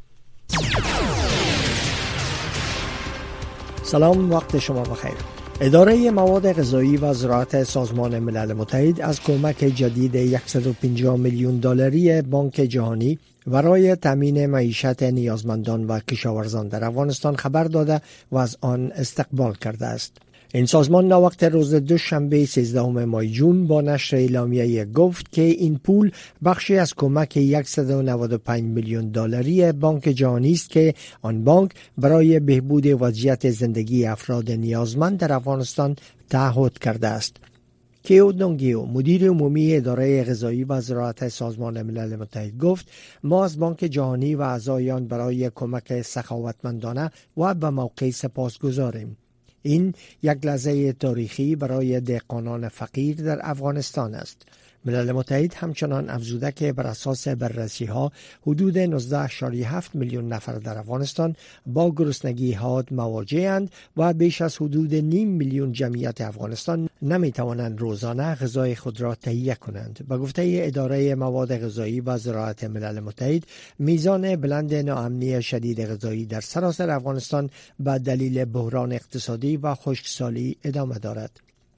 سلام، وقت شما بخیر. اداره مواد غذایی و زراعت سازمان ملل متحد از کمک جدید 150 میلیون دلاری بانک جهانی برای تامین معیشت نیازمندان و کشاورزان در افغانستان خبر داده و از آن استقبال کرده است. این سازمان ناوقت روز دوشنبه 13 ماه جون با نشر اعلامیه گفت که این پول بخشی از کمک 195 میلیون دلاری بانک جهانی است که آن بانک برای بهبود وضعیت زندگی افراد نیازمند در افغانستان تعهد کرده است. کیو دونگیو، مدیر عمومی اداره غذایی و زراعت سازمان ملل متحد گفت ما از بانک جهانی و اعضایان برای کمک سخاوتمندانه و به موقع سپاسگزاریم. این یک لحظه تاریخی برای دهقانان فقیر در افغانستان است. ملل متحد همچنان افزوده که بر اساس بررسی‌ها حدود 19.7 میلیون نفر در افغانستان با گرسنگی حاد مواجه‌اند و بیش از حدود نیم میلیون جمعیت افغانستان نمی‌توانند روزانه غذای خود را تهیه کنند. به گفته اداره مواد غذایی و زراعت ملل متحد، میزان بلند ناامنی شدید غذایی در سراسر افغانستان به دلیل بحران اقتصادی و خشکسالی ادامه دارد.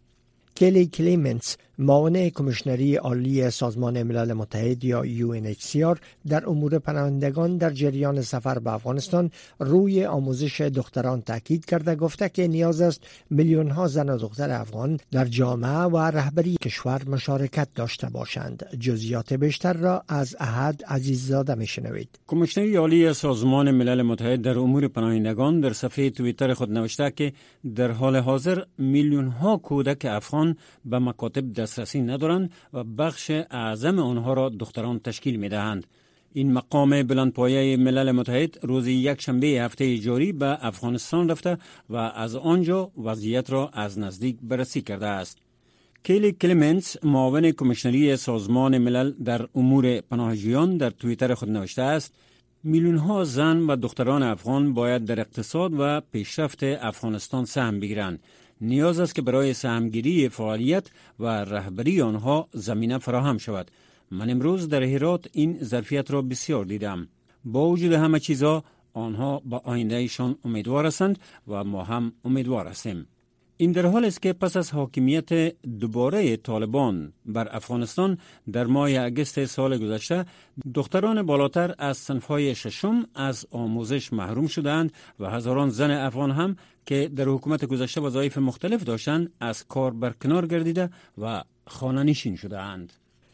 کلی کلیمنتس، معاون کمیشنری عالی سازمان ملل متحد یا UNHCR در امور پناهندگان در جریان سفر به افغانستان روی آموزش دختران تاکید کرده گفته که نیاز است میلیون ها زن و دختر افغان در جامعه و رهبری کشور مشارکت داشته باشند. جزئیات بیشتر را از احد عزیززاده میشنوید. کمیشنری عالی سازمان ملل متحد در امور پناهندگان در صفحه توییتر خود نوشته که در حال حاضر میلیون ها کودک افغان به مکاتب دسترسی ندارند و بخش اعظم آنها را دختران تشکیل می دهند. این مقام بلندپایه ملل متحد روز یک شنبه هفته جاری به افغانستان رفته و از آنجا وضعیت را از نزدیک بررسی کرده است. کیلی کلیمنتس، معاون کمیشنری سازمان ملل در امور پناهجویان در توییتر خود نوشته است میلیون ها زن و دختران افغان باید در اقتصاد و پیشرفت افغانستان سهم بگیرند. نیاز است که برای سهمگیری فعالیت و رهبری آنها زمینه فراهم شود. من امروز در هرات این ظرفیت را بسیار دیدم. با وجود همه چیزها آنها با آیندهشان امیدوار هستند و ما هم امیدوار هستیم. این در حال است که پس از حاکمیت دوباره طالبان بر افغانستان در ماه اگست سال گذشته دختران بالاتر از صنف‌های ششم از آموزش محروم شدند و هزاران زن افغان هم که در حکومت گذشته وظایف مختلف داشتند از کار برکنار گردیده و خانه‌نشین شدند.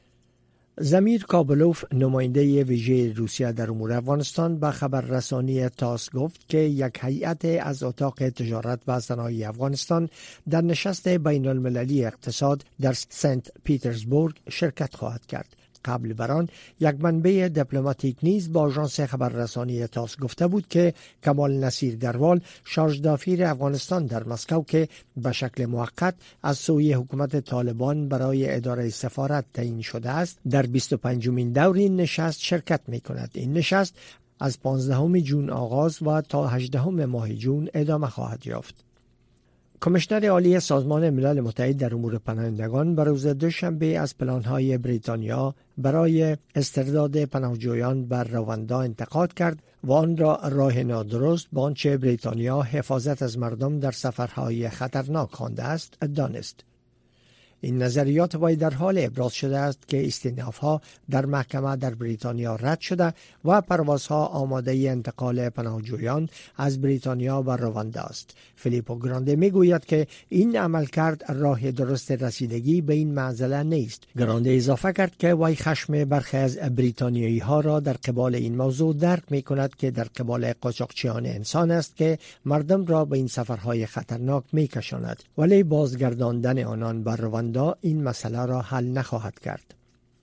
زمیر کابلوف، نماینده ویژه روسیه در امور افغانستان، به خبررسانی تاس گفت که یک هیئت از اتاق تجارت و صنایع افغانستان در نشست بین المللی اقتصاد در سنت پیترزبورگ شرکت خواهد کرد. قبل بر آن یک منبع دیپلماتیک نیز با آژانس خبررسانی تاس گفته بود که کمال نصیر گروال، شارژ دافیر افغانستان در مسکو که به شکل موقت از سوی حکومت طالبان برای اداره سفارت تعیین شده است، در 25مین دور این نشست شرکت می کند. این نشست از 15 جون آغاز و تا 18 ماه جون ادامه خواهد یافت. کمیشنر عالی سازمان ملل متحد در امور پناهندگان بر روز دوشنبه از پلان‌های بریتانیا برای استرداد پناهجویان بر رواندا انتقاد کرد و آن را راه نادرست با آنچه بریتانیا حفاظت از مردم در سفرهای خطرناک خوانده است دانست. این نظریات وی در حال ابراز شده است که استئناف‌ها در محکمه در بریتانیا رد شده و پروازها آماده انتقال پناهجویان از بریتانیا و رواندا است. فیلیپو گرانده میگوید که این عملکرد راه درست رسیدگی به این معضله نیست. گرانده اضافه کرد که وی خشم برخی از بریتانیایی ها را در قبال این موضوع درک می کند که در قبال قاچاقچیان انسان است که مردم را به این سفرهای خطرناک می کشاند، ولی بازگرداندن آنان بر رواندا مانده این مسئله را حل نخواهد کرد.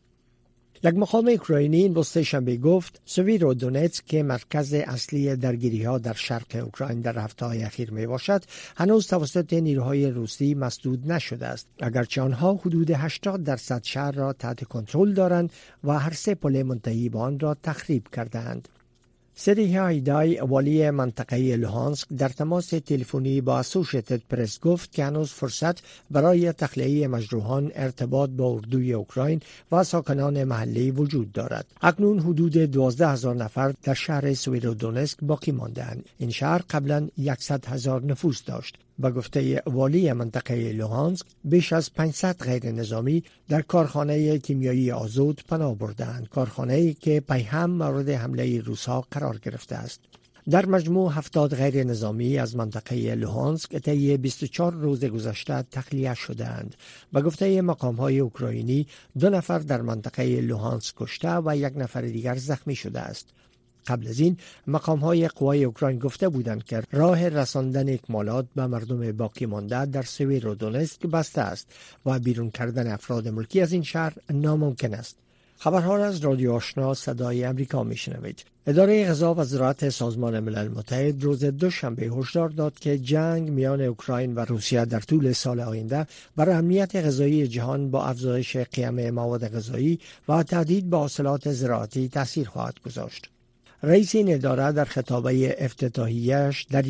یک مقام اوکراینی این روز شنبه گفت سویرودونتسک که مرکز اصلی درگیری‌ها در شرق اوکراین در هفته‌های اخیر میباشد هنوز توسط نیروهای روسی مسدود نشده است، اگرچه آنها حدود 80% شهر را تحت کنترل دارند و هر سه پل منتهی به آن را تخریب کرده‌اند. سری هایدای والی منطقه لوهانسک در تماس تلفنی با اسوشیتد پرس گفت که هنوز فرصت برای تخلیه مجروحان، ارتباط با اردوی اوکراین و ساکنان محلی وجود دارد. اکنون حدود 12,000 نفر در شهر سویرودونتسک باقی مانده‌اند. این شهر قبلا 100,000 نفوس داشت. با گفته والی منطقه لوهانسک بیش از 500 غیر نظامی در کارخانه کیمیایی آزوت پناه بردند، کارخانه‌ای که پیهم مورد حمله روس‌ها قرار گرفته است. در مجموع 70 غیر نظامی از منطقه لوهانسک طی 24 روز گذشته تخلیه شدند. با گفته مقام‌های اوکراینی 2 نفر در منطقه لوهانسک کشته و 1 نفر دیگر زخمی شده است. قبل از این مقام‌های قوای اوکراین گفته بودند که راه رساندن اکمالات به مردم باقی مانده در سویرودونتسک بسته است و بیرون کردن افراد ملکی از این شهر ناممکن است. خبرها را از رادیو آشنا صدای امریکا میشنوید. اداره غذا و زراعت سازمان ملل متحد روز دوشنبه هشدار داد که جنگ میان اوکراین و روسیه در طول سال آینده بر امنیت غذایی جهان با افزایش قیمت مواد غذایی و تهدید به حاصلات زراعتی تاثیر خواهد گذاشت. رئیس این اداره در خطابه افتتاحیه‌اش در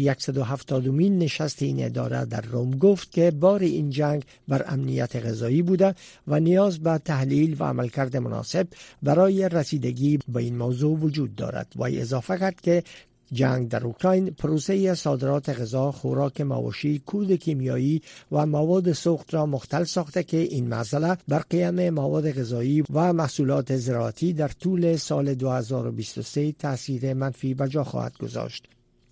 170مین نشست این اداره در روم گفت که بار این جنگ بر امنیت غذایی بوده و نیاز به تحلیل و عملکرد مناسب برای رسیدگی به این موضوع وجود دارد و اضافه کرد که جنگ در اوکراین پروسه صادرات غذا، خوراک مواشی، کود کیمیایی و مواد سوخت را مختل ساخته که این مسئله بر قیمت مواد غذایی و محصولات زراعتی در طول سال 2023 تأثیر منفی به جا خواهد گذاشت.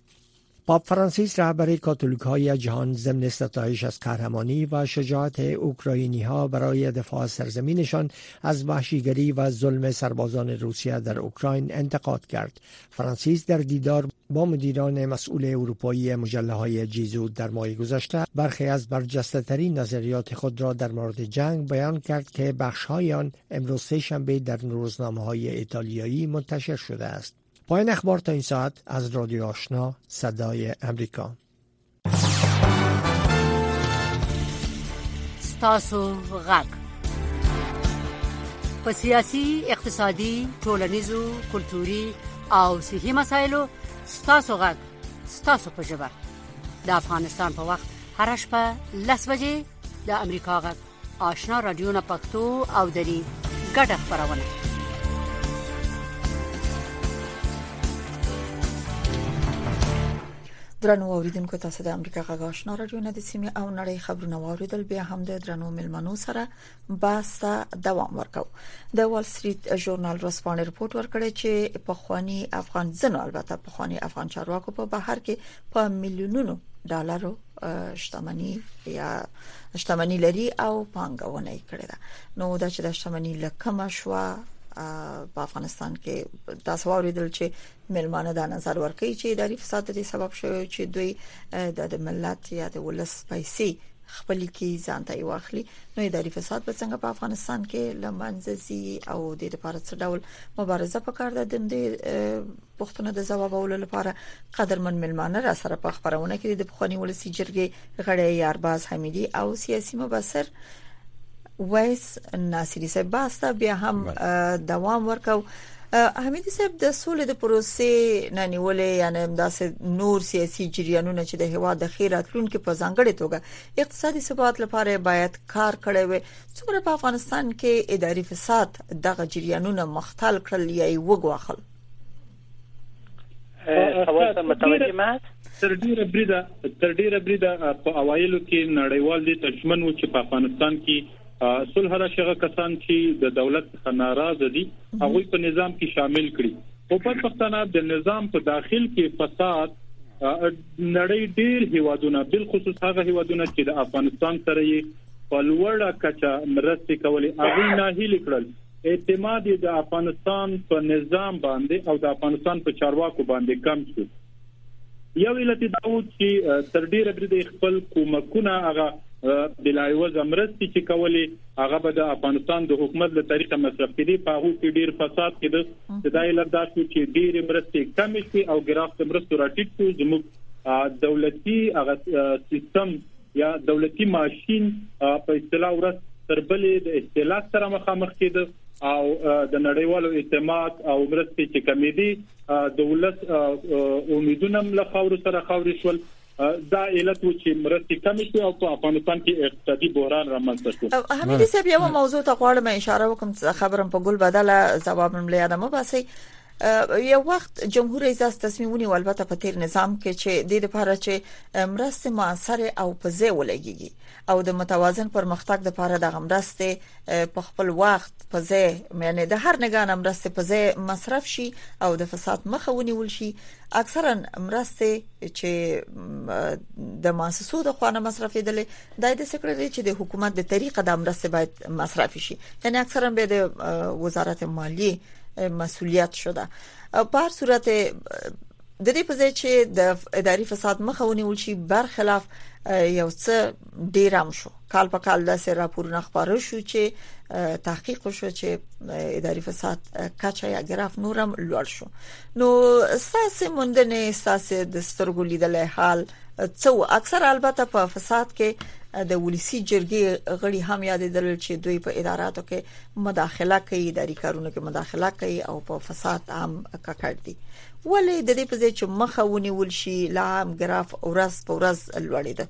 پاپ فرانسیس رهبر کاتولیک‌های جهان ضمن ستایش از قهرمانی و شجاعت اوکراینی‌ها برای دفاع از سرزمینشان از وحشیگری و ظلم سربازان روسیه در اوکراین انتقاد کرد. فرانسیس در دیدار با مدیران مسئول اروپایی مجله‌های جیزو در ماه گذشته برخی از برجسته‌ترین نظریات خود را در مورد جنگ بیان کرد که بخش‌های آن امروز سه‌شنبه در روزنامه‌های ایتالیایی منتشر شده است. پایان اخبار تا این ساعت از رادیو آشنا صدای امریکا. ستاسو غږ په سیاسي، اقتصادي، ټولنیزو، کلتوري او صحي مسایلو ستاسو غږ ستاسو په ژبه د افغانستان په وخت هر شپه 10 بجې د امریکا غږ آشنا رادیو نه پښتو او دری ګډه خبرونه. درنو اوریدونکو، تاسو د امریکا غږ آشنا رادیو نه د سیمې او نړۍ خبرونه واوریدل. بیا هم د درنو ملمنو سره باسه دوام ورکو. د وال سټریټ ژورنال رسپانډ رپورت ورکړی چې په خواني افغان زنو البته په خواني افغان چارواکو په بهر کې په میلیونونو ډالرو شتمنۍ لري او پانګونه یې کړې ده. نو دا چې د شتمنۍ لکه شوا په افغانستان کې تاسو اوریدل چې ملمانه د نظر ورکړي چې اداري فساد د سبب شوی چې دوی د ملت یا د ولس پیسې خپل کې ځان ته واخلي. نو اداري فساد به څنګه په افغانستان کې لمنځي او د لپاره څه ډول مبارزه وکړه د پښتون د جوابولو لپاره قدرمن ملمانه را سره په خبرونه کې د بخونی ولسی جرګې غړي یارباز حمیدی او سیاسي مبصر ویس ناصری صاحب باسته بیا هم دوام ورکو. حمیدی صاحب د سولې د پروسې نه نیولې یعنی داسې نور سیاسي جریانونه چې د هواد د خیراتلونکو په ځانګړې توګه اقتصادي ثبات لپاره باید کار کړی وي، څومره په افغانستان کې اداري فساد دغه جریانونه مختل کړل یا وګواخل؟ سوال ته متوجه ما تر ډیره بریده په اوایلو کې نړیوال دي تشمن و چې په افغانستان کې صلح راشه کسان چې د دولت څخه ناراضه دي هغه په نظام کې شامل کړي او په پښتنه د نظام په داخل کې فساد نړۍ ډیر هیوادونه بل خصوص هغه هیوادونه چې د افغانستان سره یې په لوړه کچه مرستې کولې هغه نه هیل کړل. اعتماد د افغانستان په نظام باندې او د افغانستان په چارواکو باندې کم شو. یو علت دا و چې تر ډیره بریده خپل کومکونه هغه بلایوز امرستي چې کولې هغه به د افغانستان د حکومت له طریقه مصرف کړي په هغه کې ډیر فساد کېده د دایلر داسې چې ډیر مرستې کم شي او ګراف مرستو راټیټ شي زموږ دولتي هغه سیستم یا دولتي ماشين په اصطلاح ورس تربلې د استهلاک سره مخامخ کېده او د نړیوالو اعتماد او مرستې چې کمیدي دولت امیدونه له خاور سره خاورې شول دا علت و چې مرستې کم شي او په افغانستان کې اقتصادي بحران رامنځته شو. حمید صاحب یو موضوع ته غواړم اشاره وکم خبرم په ګل بدله جواب مې یادم باسي یو وخت جمهور رئیس تصمیم ونیو البته په تیر نظام کې چې د لپاره چې مرستې موثر او په ځای ولګيږي او د متوازن پرمختګ لپاره د مرستې په خپل وخت په ځای یعنی د هر نگاه مرستې په ځای مصرف شي او د فساد مخه ونیول شي. اکثرا مرستې چې د مؤسسو د خوانه مصرفېدلې د سکرټري چې د حکومت د طریقه د مرستې باید مصرف شي یعنی اکثرا به د وزارت مالیه مسؤلیت شده. په هر صورت د دې په ځای چې د اداري فساد مخه ونیول شي برخلاف یو څه ډیرام شو کال په کال د سر راپورونه خبرو شو چې تحقیق شو چې اداري فساد کچا یا ګراف نورم لوړ شو. نو اساسي مونډنه اساسي د سترګو لیدلې حال څو اکثر البته په فساد کې د ولسی جرګې غړي هم یادېدل چې دوی په اداراتو کې مداخله کوي اداري کارونو کې مداخله کوي او په فساد هم ککړ دي ولې د دې په ځای چې مخه ونیول شي لا هم ګراف اورس په ورځ لوړېده.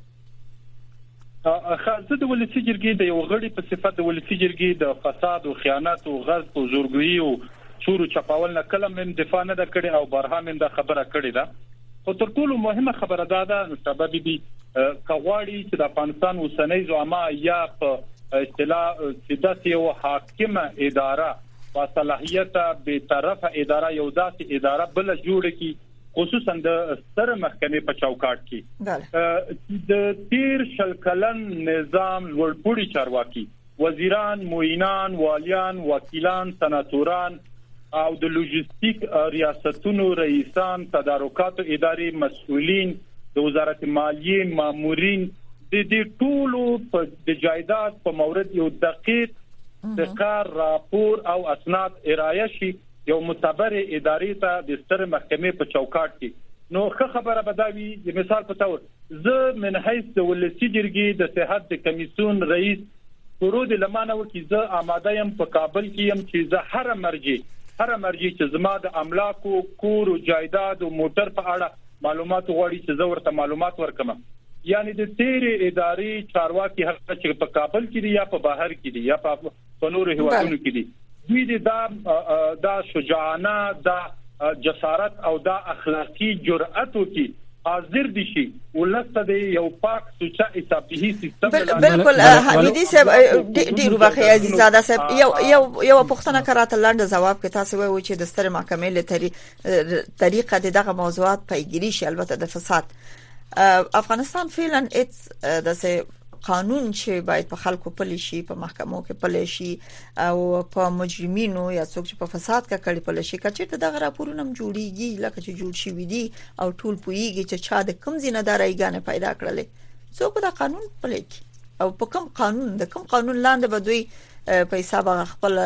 خاصه د ولسی جرګې د یو غړي په صفت د ولسی جرګې د فساد او خیانت او غصب او زورګویي او چورو چپاول نه کلم هم دفاع نه کړي او برهام هم د خبره کړي ده. خو تر ټولو مهمه خبره ده نو سبب دي کغواړي چې د افغانستان اوسنۍ زعما یا په اصطلاح سیاسي او حاکمه اداره با صلاحیت به طرفه اداره یو داسې اداره بل جوړ کی خصوصا د ستر محکمې په چوکاټ کې د تیر شلکلن نظام ورپوړي چارواکي وزیران معینان والیان وکیلان سناتوران او د لوجستیک ریاستونو رئیسان تدارکات اداري مسؤلین د وزارت مالیه مامورین د دې ټولو په د جایداد په مورد یو دقیق ذکر راپور او اسناد ارائه شي یو معتبر اداري ته د ستر محکمې په چوکاټ کې. نو خبره بداوی د مثال په تور زه من حیث د ولسی جرګې د صحت د کمیسیون رئیس پرود لمانه وکي زه آماده يم په کابل کې يم چې زه هر مرجع چې زما د املاکو کور او جایداد او موټر په اړه معلومات غواړي چې زه ورته معلومات ورکم. یعنی د تیر اداري چارواکي هغه چې په کابل کې دي یا په بهر کې دي یا په نورو هیوادونو کې دي دوی دا شجاعانه دا جسارت او دا اخلاقی جرأت وکي حاضر دي شي ولسته دی یو پاک سوچا حسابي سیستم بالکل حمیدي صاحب ډیرو بخي عزیزاده صاحب یو پښتنه کراته لاندې جواب کې تاسو وایو چې د ستر محکمې له طریقه دغه موضوعات پیګیری شي البته د فساد افغانستان فعلا د قانون چې باید په خلکو پلي شي په محکمو کې پلي شي او په مجرمینو یا څوک چې په فساد کې کړي پلي شي کچې دغه راپورونه جوړیږي لکه چې جوړ شي ودی او ټول پویږي چې چا د کم زینداري غانه پیدا کړلې څوک دا قانون پلي او په کوم قانون لاندې به دوی په حساب خپل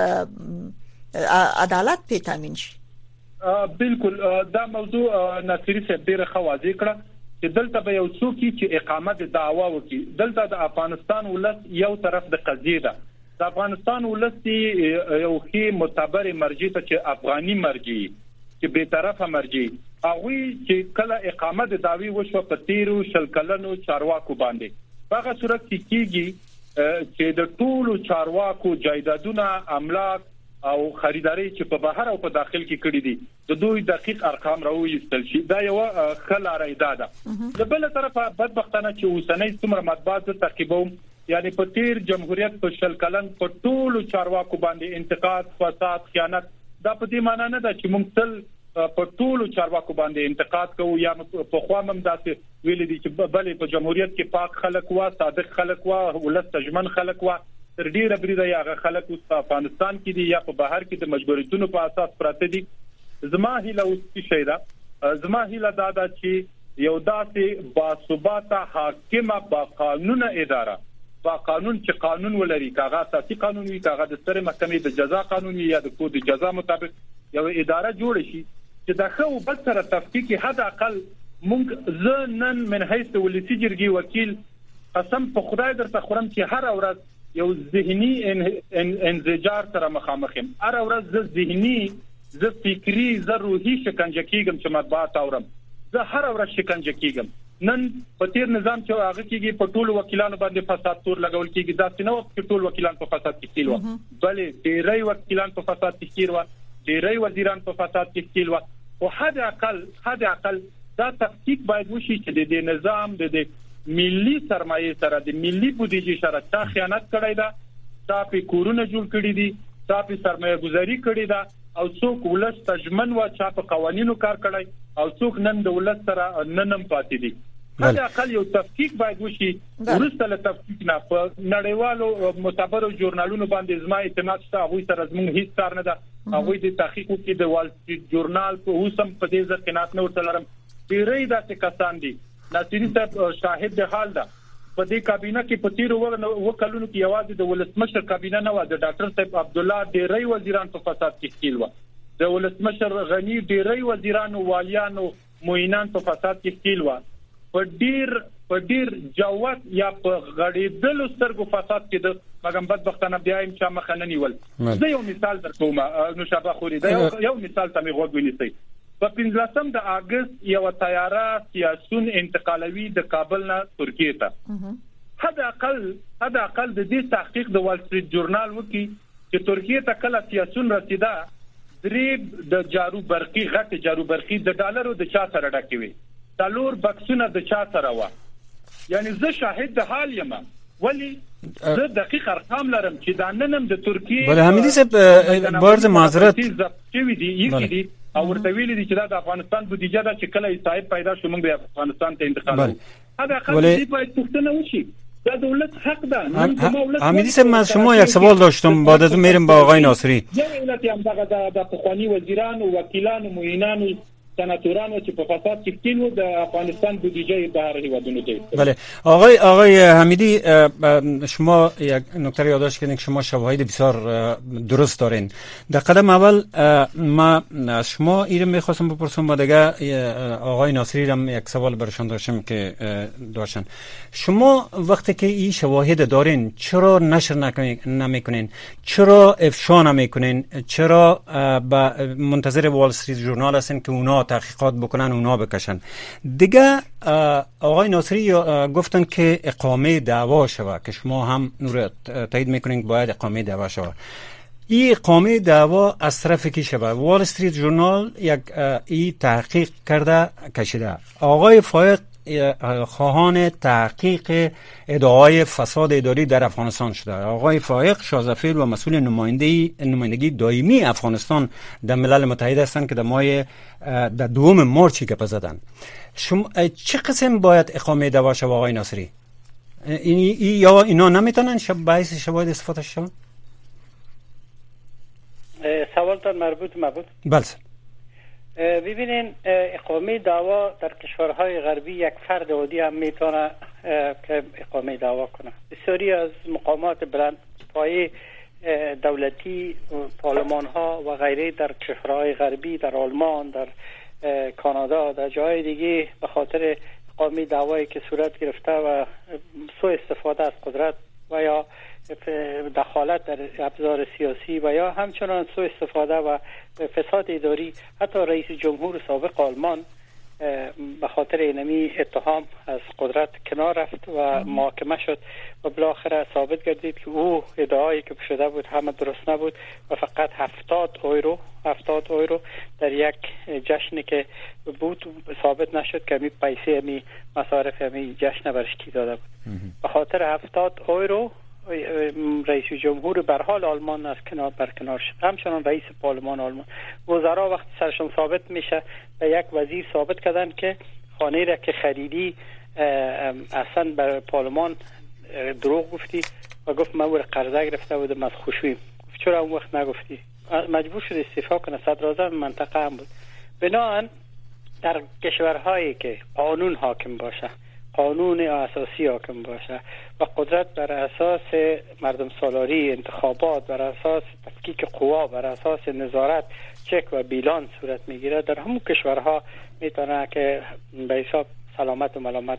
عدالت په تامین شي. بالکل دا موضوع ناصری صاحب ډیره خوازی کړه چې دلته به یو څوک چې اقامت دعوا وکړي دلته د افغانستان ولس یو طرف د قضیه ده د افغانستان ولس یو خې معتبر مرجع ته چې افغاني مرجع چې به طرفه مرجع هغه چې کله اقامت دعوی وشو په تیرو شلکلنو چارواکو باندې هغه صورت کې کیږي چې د ټولو چارواکو جایدادونه املاک او خریداري چې په بهر او په داخل کې کړی دي د دوی دقیق ارقام راوېستل شي دا یو خلاره ایداده. د بل طرفه بدبختانه چې اوسنۍ څومره مطبوعات تعقیبوم یعنی په تیر جمهوریت په شلکلن په ټولو چارواکو باندې انتقاد فساد خیانت دا په دې معنی نه ده چې موږ تل په ټولو چارواکو باندې انتقاد کوو یا په خوا هم داسې ویل دي چې بلې په جمهوریت کې پاک خلک وا صادق خلک وا ولست تجمن خلک وا تر ډیره بریده یا خلک په افغانستان کې دي یا په بهر کې د مجبوریتونو په اساس پراته دي. زما هیله اوس شي دا زما هیله دا چې یو داسې باثباته حاکمه با قانون اداره با قانون چې قانون ولري، کاغه اساسي قانون وي، کاغه د ستر محکمې د جزا قانون وي یا د کود جزا مطابق یو اداره جوړ شي چې د خو بل سره تفکیک حد اقل مونږ زنن من حیث ولسی جرګي وکیل قسم په خدای درته خورم چې هر ورځ یو ذهني انزجار سره مخامخ یم، هر ورځ زه ذهني، زه فکری، زه روحي شکنجه کیږم چې مطبوعات اورم، زه هر ورځ شکنجه کیږم. نن په تیر نظام چې هغه کېږي په ټولو وکیلانو باندې فساد تور لګول کېږي، دا څنګه وخت چې ټول وکیلان په فساد کې کېلو، بلې ډېری وکیلان په فساد کې کېلو، ډېری وزیران په فساد کې کېلو. او حد اقل دا تفکیک باید وشي چې د دې نظام د ملي سرمایه سره د ملي بودیجې سره تا خیانت کړی دا، تا په کورونه جوړ کړی دي، تا په سرمایه گذاری کړی دا، او څوک ولس تجمن و چا په قوانینو کار کړی او څوک نن د ولس سره ننم پاتې دي. حد اقل یو تفکیک باید وشي. ورسته له تفکیک نه په نړیوالو معتبرو ژورنالونو باندې زما اعتماد شته، هغه سره زموږ هیڅ کار نه ده. هغه د تحقیق کې د وال سټریټ ژورنال په اوسم په دې ځکه قناعت نه ورته لرم. ډیری داسې کسان دي، ناصری صاحب شاهد د حال ده، په دې کابینه کې په تیر وکلونو کې یوازې د ولسمشر کابینه نه و، د ډاکټر صاحب عبد الله ډیری وزیران په فساد کې ښکیل و، د ولسمشر غنی ډیری وزیران او والیان او معینان په فساد کې ښکیل و. په ډیر جوات یا په غړېدلو سترګو فساد کې د مګم بدبختانه بیا هم چا مخ نه نیول. زه یو مثال درکوم، نو شابه خوري دا یو مثال ته مې غوږ ونیسئ. په 15 د اگست یو طیاره سیاسون انتقالوي د کابل نه ترکیه ته. حد اقل د دې تحقیق د وال سټریټ ژورنال وکي چې ترکیه ته کله سیاسون رسیدا، درې د جارو برقي غټ جارو برقي د ډالرو د چا سره ډکوي، څلور بکسونه د چا سره و. یعنی زه شاهد د حال یم، ولی زه دقیق ارقام لرم چې دا ننم د ترکیه بله حمیدی صاحب بارز معذرت دي او ورته ویلي دي چې دا د افغانستان بودیجه ده چې کله صاحب پیدا شو موږ د افغانستان ته انتقال کوو. دا خاطر باید پوښتنه وشي، دا دولت حق ده. حمیدی صاحب من شما یک سوال داشتم، بعد از اون میرم با آقای ناصری. یو علت هم دغه د پخوانی وزیران او وکیلان او معینان سناتورانو چې په فساد کې کېلو د افغانستان بودیجه بهر هیوادونو ته. بله آقای حمیدی، شما یک نکته یادداشت کردین که شما شواهد بسیار درست دارین. در قدم اول ما از شما ایرم میخواستم بپرسم، با دیگه آقای ناصری هم یک سوال برشان داشتم که داشتن. شما وقتی که این شواهد دارین چرا نشر نمیکنین؟ چرا افشا نمیکنین؟ چرا منتظر وال استریت ژورنال هستین که اونا تحقیقات بکنن، اونا بکشن؟ دیگه آقای ناصری گفتن که اقامه دعوا شوه، که شما هم نور تایید میکنین باید اقامه دعوا شوه. این اقامه دعوا از طرف کی شوه؟ وال استریت ژورنال یک این تحقیق کرده کشیده. آقای فائق خواهان تحقیق ادعای فساد اداری در افغانستان شده. آقای فائق شازفیل و مسئول نمایندگی دائمی افغانستان در ملل متحد هستند که در ماه در 2 مارچ که زدن. شما چه قسم باید اقامه دعوا شود آقای ناصری؟ یا اینا نمیتونن باعث شواهد استفاده شون؟ سوالتان مربوط بود؟ بله. ببینین اقامه دعوا در کشورهای غربی یک فرد عادی هم میتونه که اقامه دعوا کنه. بسیاری از مقامات بلند پایه دولتی، پارلمان ها و غیره در کشورهای غربی، در آلمان، در کانادا، در جای دیگه به خاطر اقامه دعوایی که صورت گرفته و سوء استفاده از قدرت و یا دخالت در ابزار سیاسی و یا همچنان سوء استفاده و فساد اداری، حتی رئیس جمهور سابق آلمان به خاطر اینمی اتهام از قدرت کنار رفت و محاکمه شد و بالاخره ثابت گردید که او ادعایی که شده بود همه درست نبود و فقط 70 یورو در یک جشنی که بود ثابت نشد که می پیسه می مصارف می جشن برشتی داده بود. به خاطر 70 یورو رئیس جمهور به حال آلمان از کنار شد. همچنان رئیس پارلمان آلمان، وزرا وقتی سرشون ثابت میشه به یک وزیر ثابت کردن که خانه را که خریدی اصلا بر پارلمان دروغ گفتی و گفت من قرضه گرفته بودم از خوشویم. گفت چرا اون وقت نگفتی؟ مجبور شد استعفا کنه. صدراعظم منطقه هم بود. بنابراین در کشورهایی که قانون حاکم باشه قانون اساسی حاکم باشه و قدرت بر اساس مردم سالاری، انتخابات بر اساس تفکیک قوا، بر اساس نظارت، چک و بیلان صورت میگیره، در همون کشورها میتونه که به حساب سلامت و ملامت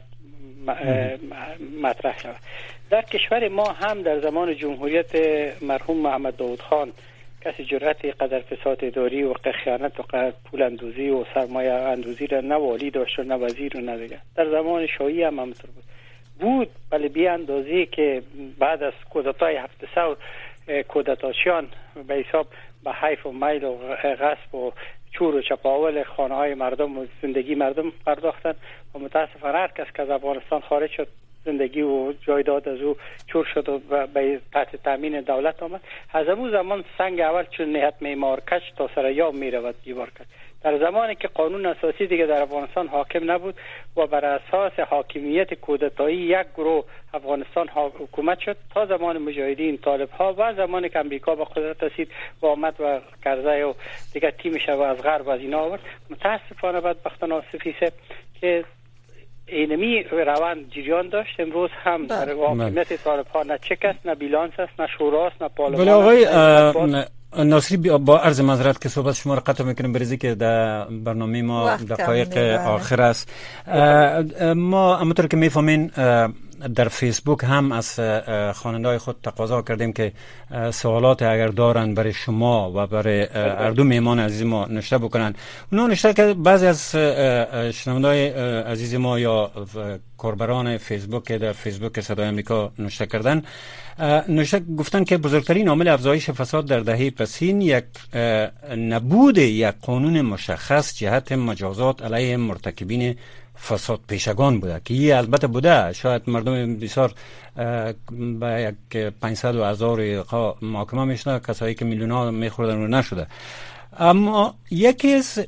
مطرح شود. در کشور ما هم در زمان جمهوریت مرحوم محمد داود خان کسی جرأت قدر فساد اداری و خیانت و پول اندوزی و سرمایه اندوزی را نه والی داشت و نه وزیر و نه دیگه. در زمان شاهی هم همینطور بود ولی بی اندازی که بعد از کودتای 700 کودتاشیان به حساب به حیف و میل و غصب و چور و چپاول خانه های مردم و زندگی مردم پرداختن و متاسفانه هر کس که از افغانستان خارج شد زندگی و جایداد از او چور شد و به تحت تامین دولت آمد. از اون زمان سنگ اول چون نهت معمارکش تا سریاب می رود دیوار کرد. در زمانی که قانون اساسی دیگه در افغانستان حاکم نبود و بر اساس حاکمیت کودتایی یک گروه افغانستان حکومت شد تا زمان مجاهدین طالب ها و زمانی که امریکا به قدرت رسید و آمد و کرزی و دیگه تیمش و از غرب از اینا آورد. متاسفانه بدبختانه آصفیه که اینمی روند جریان داشت. امروز هم در حاکمیت طالب ها نه چک است، نه بیلانس است، نه شورا است، نه پارلمان. ولی آقای ناصری با عرض معذرت که صحبت شما را قطع میکنیم بریزی که در برنامه ما دقایق آخر است. ما همونطور که میفهمین در فیسبوک هم از خواننده‌های خود تقاضا کردیم که سوالات اگر دارن برای شما و برای هر دو مهمان عزیز ما نوشته بکنن. اونا نوشته که بعضی از شنونده‌های عزیز ما یا کاربران فیسبوک که در فیسبوک صدای آمریکا نوشته کردن گفتن که بزرگترین عامل افزایش فساد در دهه پسین یک نبود یک قانون مشخص جهت مجازات علیه مرتکبین فساد پیشگان بوده که این البته بوده. شاید مردم بسیار به یک 500 و 1000 محاکمه میشنه، کسایی که میلیون ها میخوردن و نشده. اما یکی از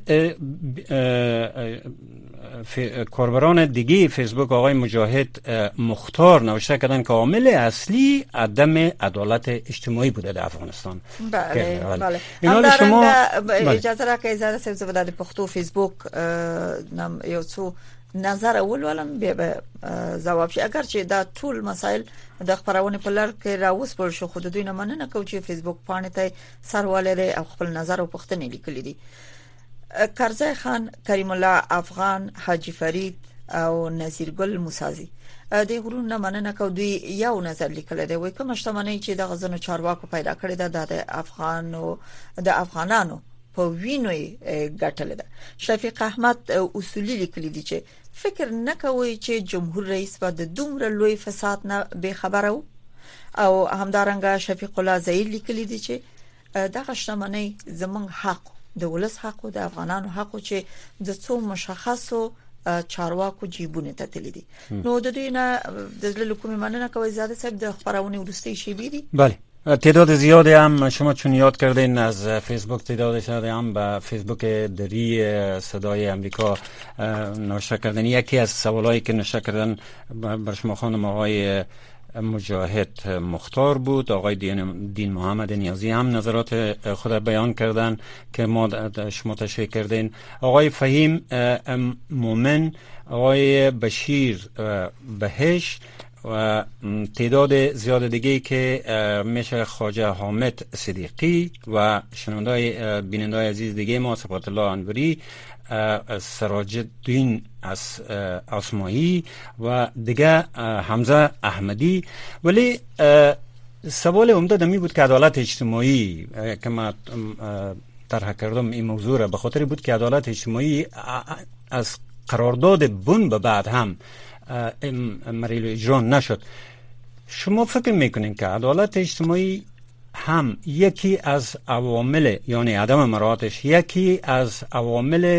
کاربران دیگه فیسبوک آقای مجاهد مختار نوشته کردن که عامل اصلی عدم عدالت اجتماعی بوده در افغانستان. بله. هم شما اجازه را که اجازه سبز بداد پختو فیسبوک نم یو څو نظر اول ولم به جواب شي. اگر چې دا ټول مسائل د خبرونه په لړ کې راوس پر شو خود دوی نه مننه کوي چې فیسبوک باندې ته سرواله او خپل نظر او پښتنې لیکلي دي. کرزی خان، کریم الله افغان، حاجی فرید او نذیر ګل موسازی د غرون نه مننه کوي دوی یو نظر لیکل دی. وای کوم شتمنۍ چې د غزنو چارواکو پیدا کړی د افغانانو په وینوي ګټل ده. شفیق احمد اصولی لیکلی دی چې فکر نکوي چې جمهور رئیس به د دومره لوی فساد نه به خبره او همدارنګه شفیق الله زهیر لیکلی دی چې دغه شتمنۍ زمونږ حق، د ولس حق او د افغانانو حق چې د څو مشخصو چارواکو جیبونه ته تللی دي. نو د دوی نه د لکومې مننه کوي. زیاده صاحب د خبرونه ورستي شي بيدي. بله، تعداد زیادی هم شما چون یاد کردین از فیسبوک تعداد زیادی هم به فیسبوک دری صدای امریکا نوشته کردن. یکی از سوالایی که نوشته کردن بر شما خانم آقای مجاهد مختار بود. آقای دین محمد نیازی هم نظرات خود بیان کردن که ما شما تشریح کردین. آقای فهیم مومن، آقای بشیر بهش و تعداد زیاد دیگه که میشه خواجه حامد صدیقی و شنوندای بینندای عزیز دیگه ما صفات الله انوری، سراج الدین از آسمایی و دیگه حمزه احمدی. ولی سوال عمده دمی بود که عدالت اجتماعی که ما طرح کردم این موضوع را به خاطر بود که عدالت اجتماعی از قرارداد بن به بعد هم مریل اجرا نشد. شما فکر میکنین که عدالت اجتماعی هم یکی از عوامل، یعنی عدم مراعاتش یکی از عوامل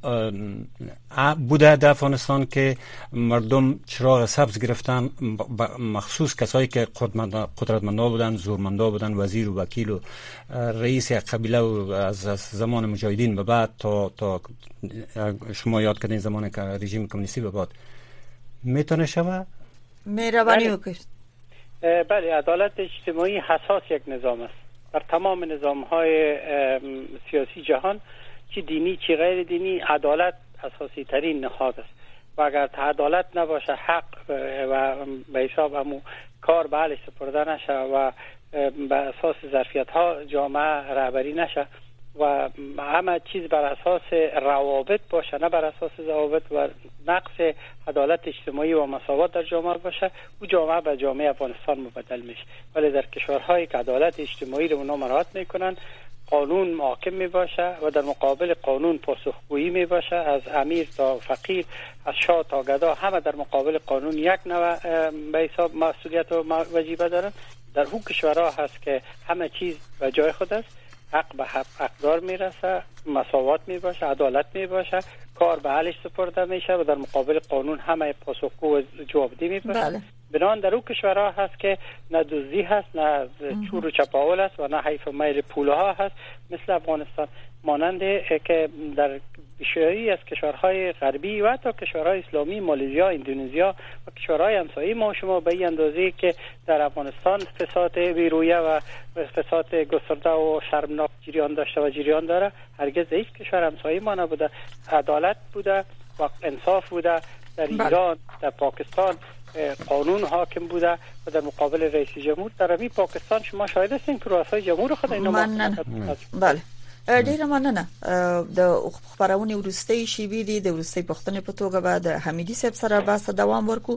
بوده در افغانستان که مردم چراغ سبز گرفتن، مخصوص کسایی که قدرتمندا بودن، زورمندا بودن، وزیر و وکیل و رئیس قبیله و از زمان مجاهدین به بعد تا شما یاد کردین زمان که رژیم کمونیستی به بعد میتونه شوه؟ مهربانی وکړئ. بله، عدالت اجتماعی حساس یک نظام است. در تمام نظام‌های سیاسی جهان، چی دینی چی غیر دینی، عدالت اساسی ترین نهاد است. و اگر عدالت نباشه، حق و به حساب همون کار به حالش سپرده نشه و به اساس ظرفیت ها جامعه رهبری نشه و همه چیز بر اساس روابط باشه نه بر اساس ضوابط و نقص عدالت اجتماعی و مساوات در جامعه باشه، او جامعه به جامعه افغانستان مبدل میشه. ولی در کشورهایی که عدالت اجتماعی رو اونا مراعات میکنن، قانون محاکم می باشه و در مقابل قانون پاسخگویی می باشه، از امیر تا فقیر، از شاه تا گدا، همه در مقابل قانون یک نوع به حساب مسئولیت و وجیبه دارن. در اون کشورها هست که همه چیز به جای خود است، حق به حقدار میرسه، مساوات می باشه، عدالت می باشه، کار به حلش سپرده میشه و در مقابل قانون همه پاسخگو و جوابدهی می باشه. بله. بنان در اون کشورها هست که نه دزدی هست، نه چور و چپاول است و نه حیف و میل پولها هست مثل افغانستان، مانند که در بسیاری از کشورهای غربی و حتی کشورهای اسلامی، مالزیا، اندونزیا و کشورهای همسایه ما شما به این اندازه که در افغانستان فساد بیرویه و فساد گسترده و شرمناک جریان داشته و جریان داره، هرگز هیچ کشور همسایه ما نبوده. عدالت بوده و انصاف بوده. در ایران، در پاکستان قانون حاکم بوده و در مقابل رئیس جمهور در همین پاکستان شما شاهد هستین که رؤسای جمهور خود اینا بله. ډیره مننه. د خبرونه ورستۍ شیبې دي، د ورستۍ پښتنې په توګه به د حمیدي صاحب سره بحث دوام ورکو.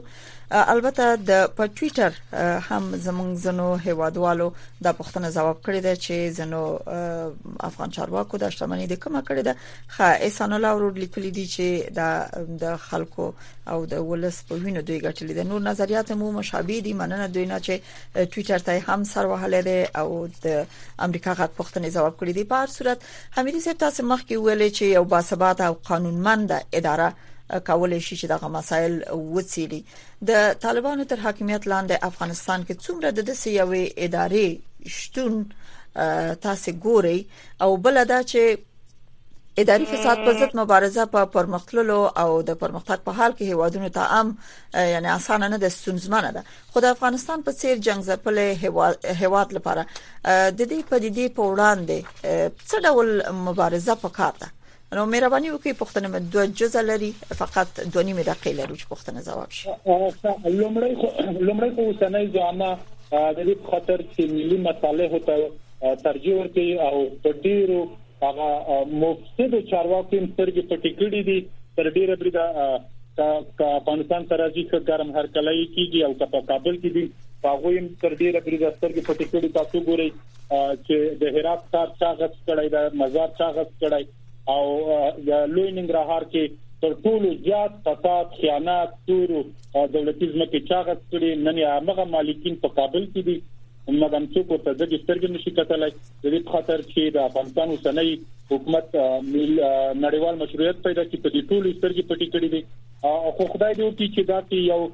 البته د په ټوئیټر هم زمونږ زنو هیوادوالو د پښتنه جواب کړی دی چې زنو افغان چارواکو د شتمنۍ د کومه کړی ده. احسان الله ورور لیکلی دی چې د خلکو او د ولس په وینو دوی ګټلې ده. نور نظریات مو مشابه دي. مننه دوی نه چې ټوئیټر ته هم سر وهلې ده او د امریکا غټ پښتنې جواب کړی دی. په هر صورت حمیدي صاحب تاسو مخکې ویلې چې یو باثبات او قانونمند اداره کولای شي چې دغه مسایل وڅېړي. د طالبانو تر حاکمیت لاندې افغانستان کې څومره د دسې یوې ادارې شتون تاسو ګوري او بل دا چې اداري فساد پر ضد مبارزه په پرمختللو او د پرمختګ په حال کې هیوادونو ته هم یعنی اسانه نه د ستونزمنه ده. خو د افغانستان په څیر جنگ ځپل هیواد لپاره د دې پدیدې په وړاندې څه ډول مبارزه پکار ده؟ نو مهرباني وکړئ پښتنه مې دوه جزء لري، فقط 2.5 دقیقې لرو چې پښتنه جواب شي. لومړی خو سنۍ جامه د دې خاطر چې ملي مصالح ته ترجیح ورکړي او په ډیرو هغه مفسد چارواکو سترګې پټې کړې دي. تر ډیره بریده افغانستان سره چې ګرم هرکلی کیږي او په کابل کې دي هغه هم تر ډیره بریده سترګې پټې کړې. تاسو ګورئ چې د هرات ښار چاغت کړی، د مزار چاغت کړی او د لوی ننګرهار کې تر ټولو زیات فساد، خیانت، تور دولتي ځمکې چاغت کړي. نن یې هغه مالکین په کابل کې دي، مګم څوک ورته د سترګې نشي کتلای. د دې خاطر چې د افغانستان اوسنۍ حکومت نړیوال مشروعیت پیدا کړي، په دې ټولو سترګې پټې کړې دي. خو خدای دې وکړي چې دا یو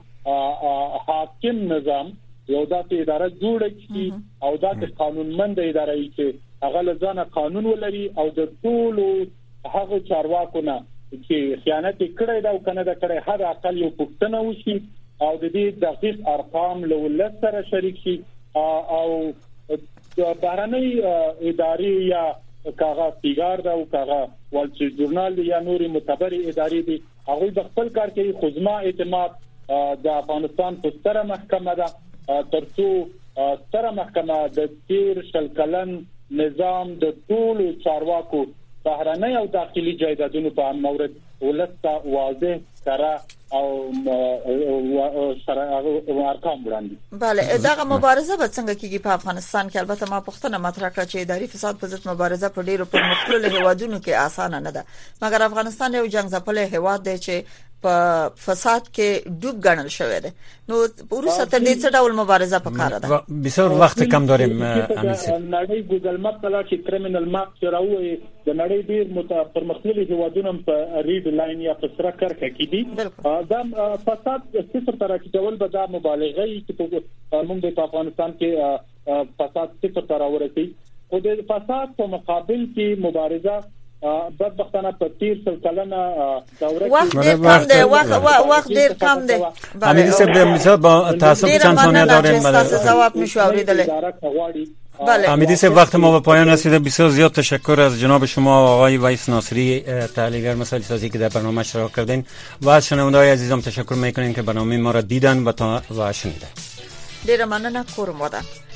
حاکم نظام، یو داسې اداره جوړه کړي او داسې قانونمند اداره وي چې هغه لزانه قانون ولري او د ټولو هغه چارواکو نه چې خیانت کړی دا او کنه دا کړی هر اقل یو پښتنه وشي او د دې دقیق ارقام له ولس سره شریک شي او بهرنۍ ادارې یا کاغه پیګار دا او کاغه والچ ژورنال یا نوري معتبرې ادارې دي، هغه د خپل کار کوي. خو زما اعتماد د افغانستان په ستره محکمه ده، ترڅو ستره محکمه د تیر شل کلن نظام د ټولو چارواکو بهرنۍ او داخلي جایدادونو په مورد ولسته واضح کړه او ارقام وړاندې. بله، دغه مبارزه به څنګه کیږي په افغانستان کې؟ البته ما پښتنه مطرح کړه چې اداري فساد په ضد مبارزه په ډیرو پرمختللو هیوادونو کې اسانه نه ده، مګر افغانستان یو جنگ ځپل هیواد دی چې په فساد کې ډوب ګڼل شوی دی. نو ورسره تر دې څه ډول مبارزه پکاره ده؟ بسیار وخت کم داریم. نړۍ ګوګل مپ کلا چې کریمینل ماپ چراوي د نړۍ ډیر پرمختللي هیوادونو په ریډ لاین یا په سره کرکه کې دي. دا فساد صفر ته راځول به دا مبالغه چې موږ په افغانستان کې فساد صفر ته راورسي. خو د فساد په مقابل کې مبارزه بدبختانه په تیر سل کلنه دوره کې وخت ډیر کم دی. حمیدي صاحب د مثال با تاسو چند ثانیه داریم؟ تاسو جواب نشو اوریدل. بله. امیدی سه وقت ما به پایان رسیده. بسیار زیاد تشکر از جناب شما و آقای ویس ناصری تحلیلگر مسائل سازی که در برنامه اشتراک کردین و از شنونده‌های عزیزم تشکر میکنیم که برنامه ما را دیدن و شنیدن. ډیره مننه. کورم وده.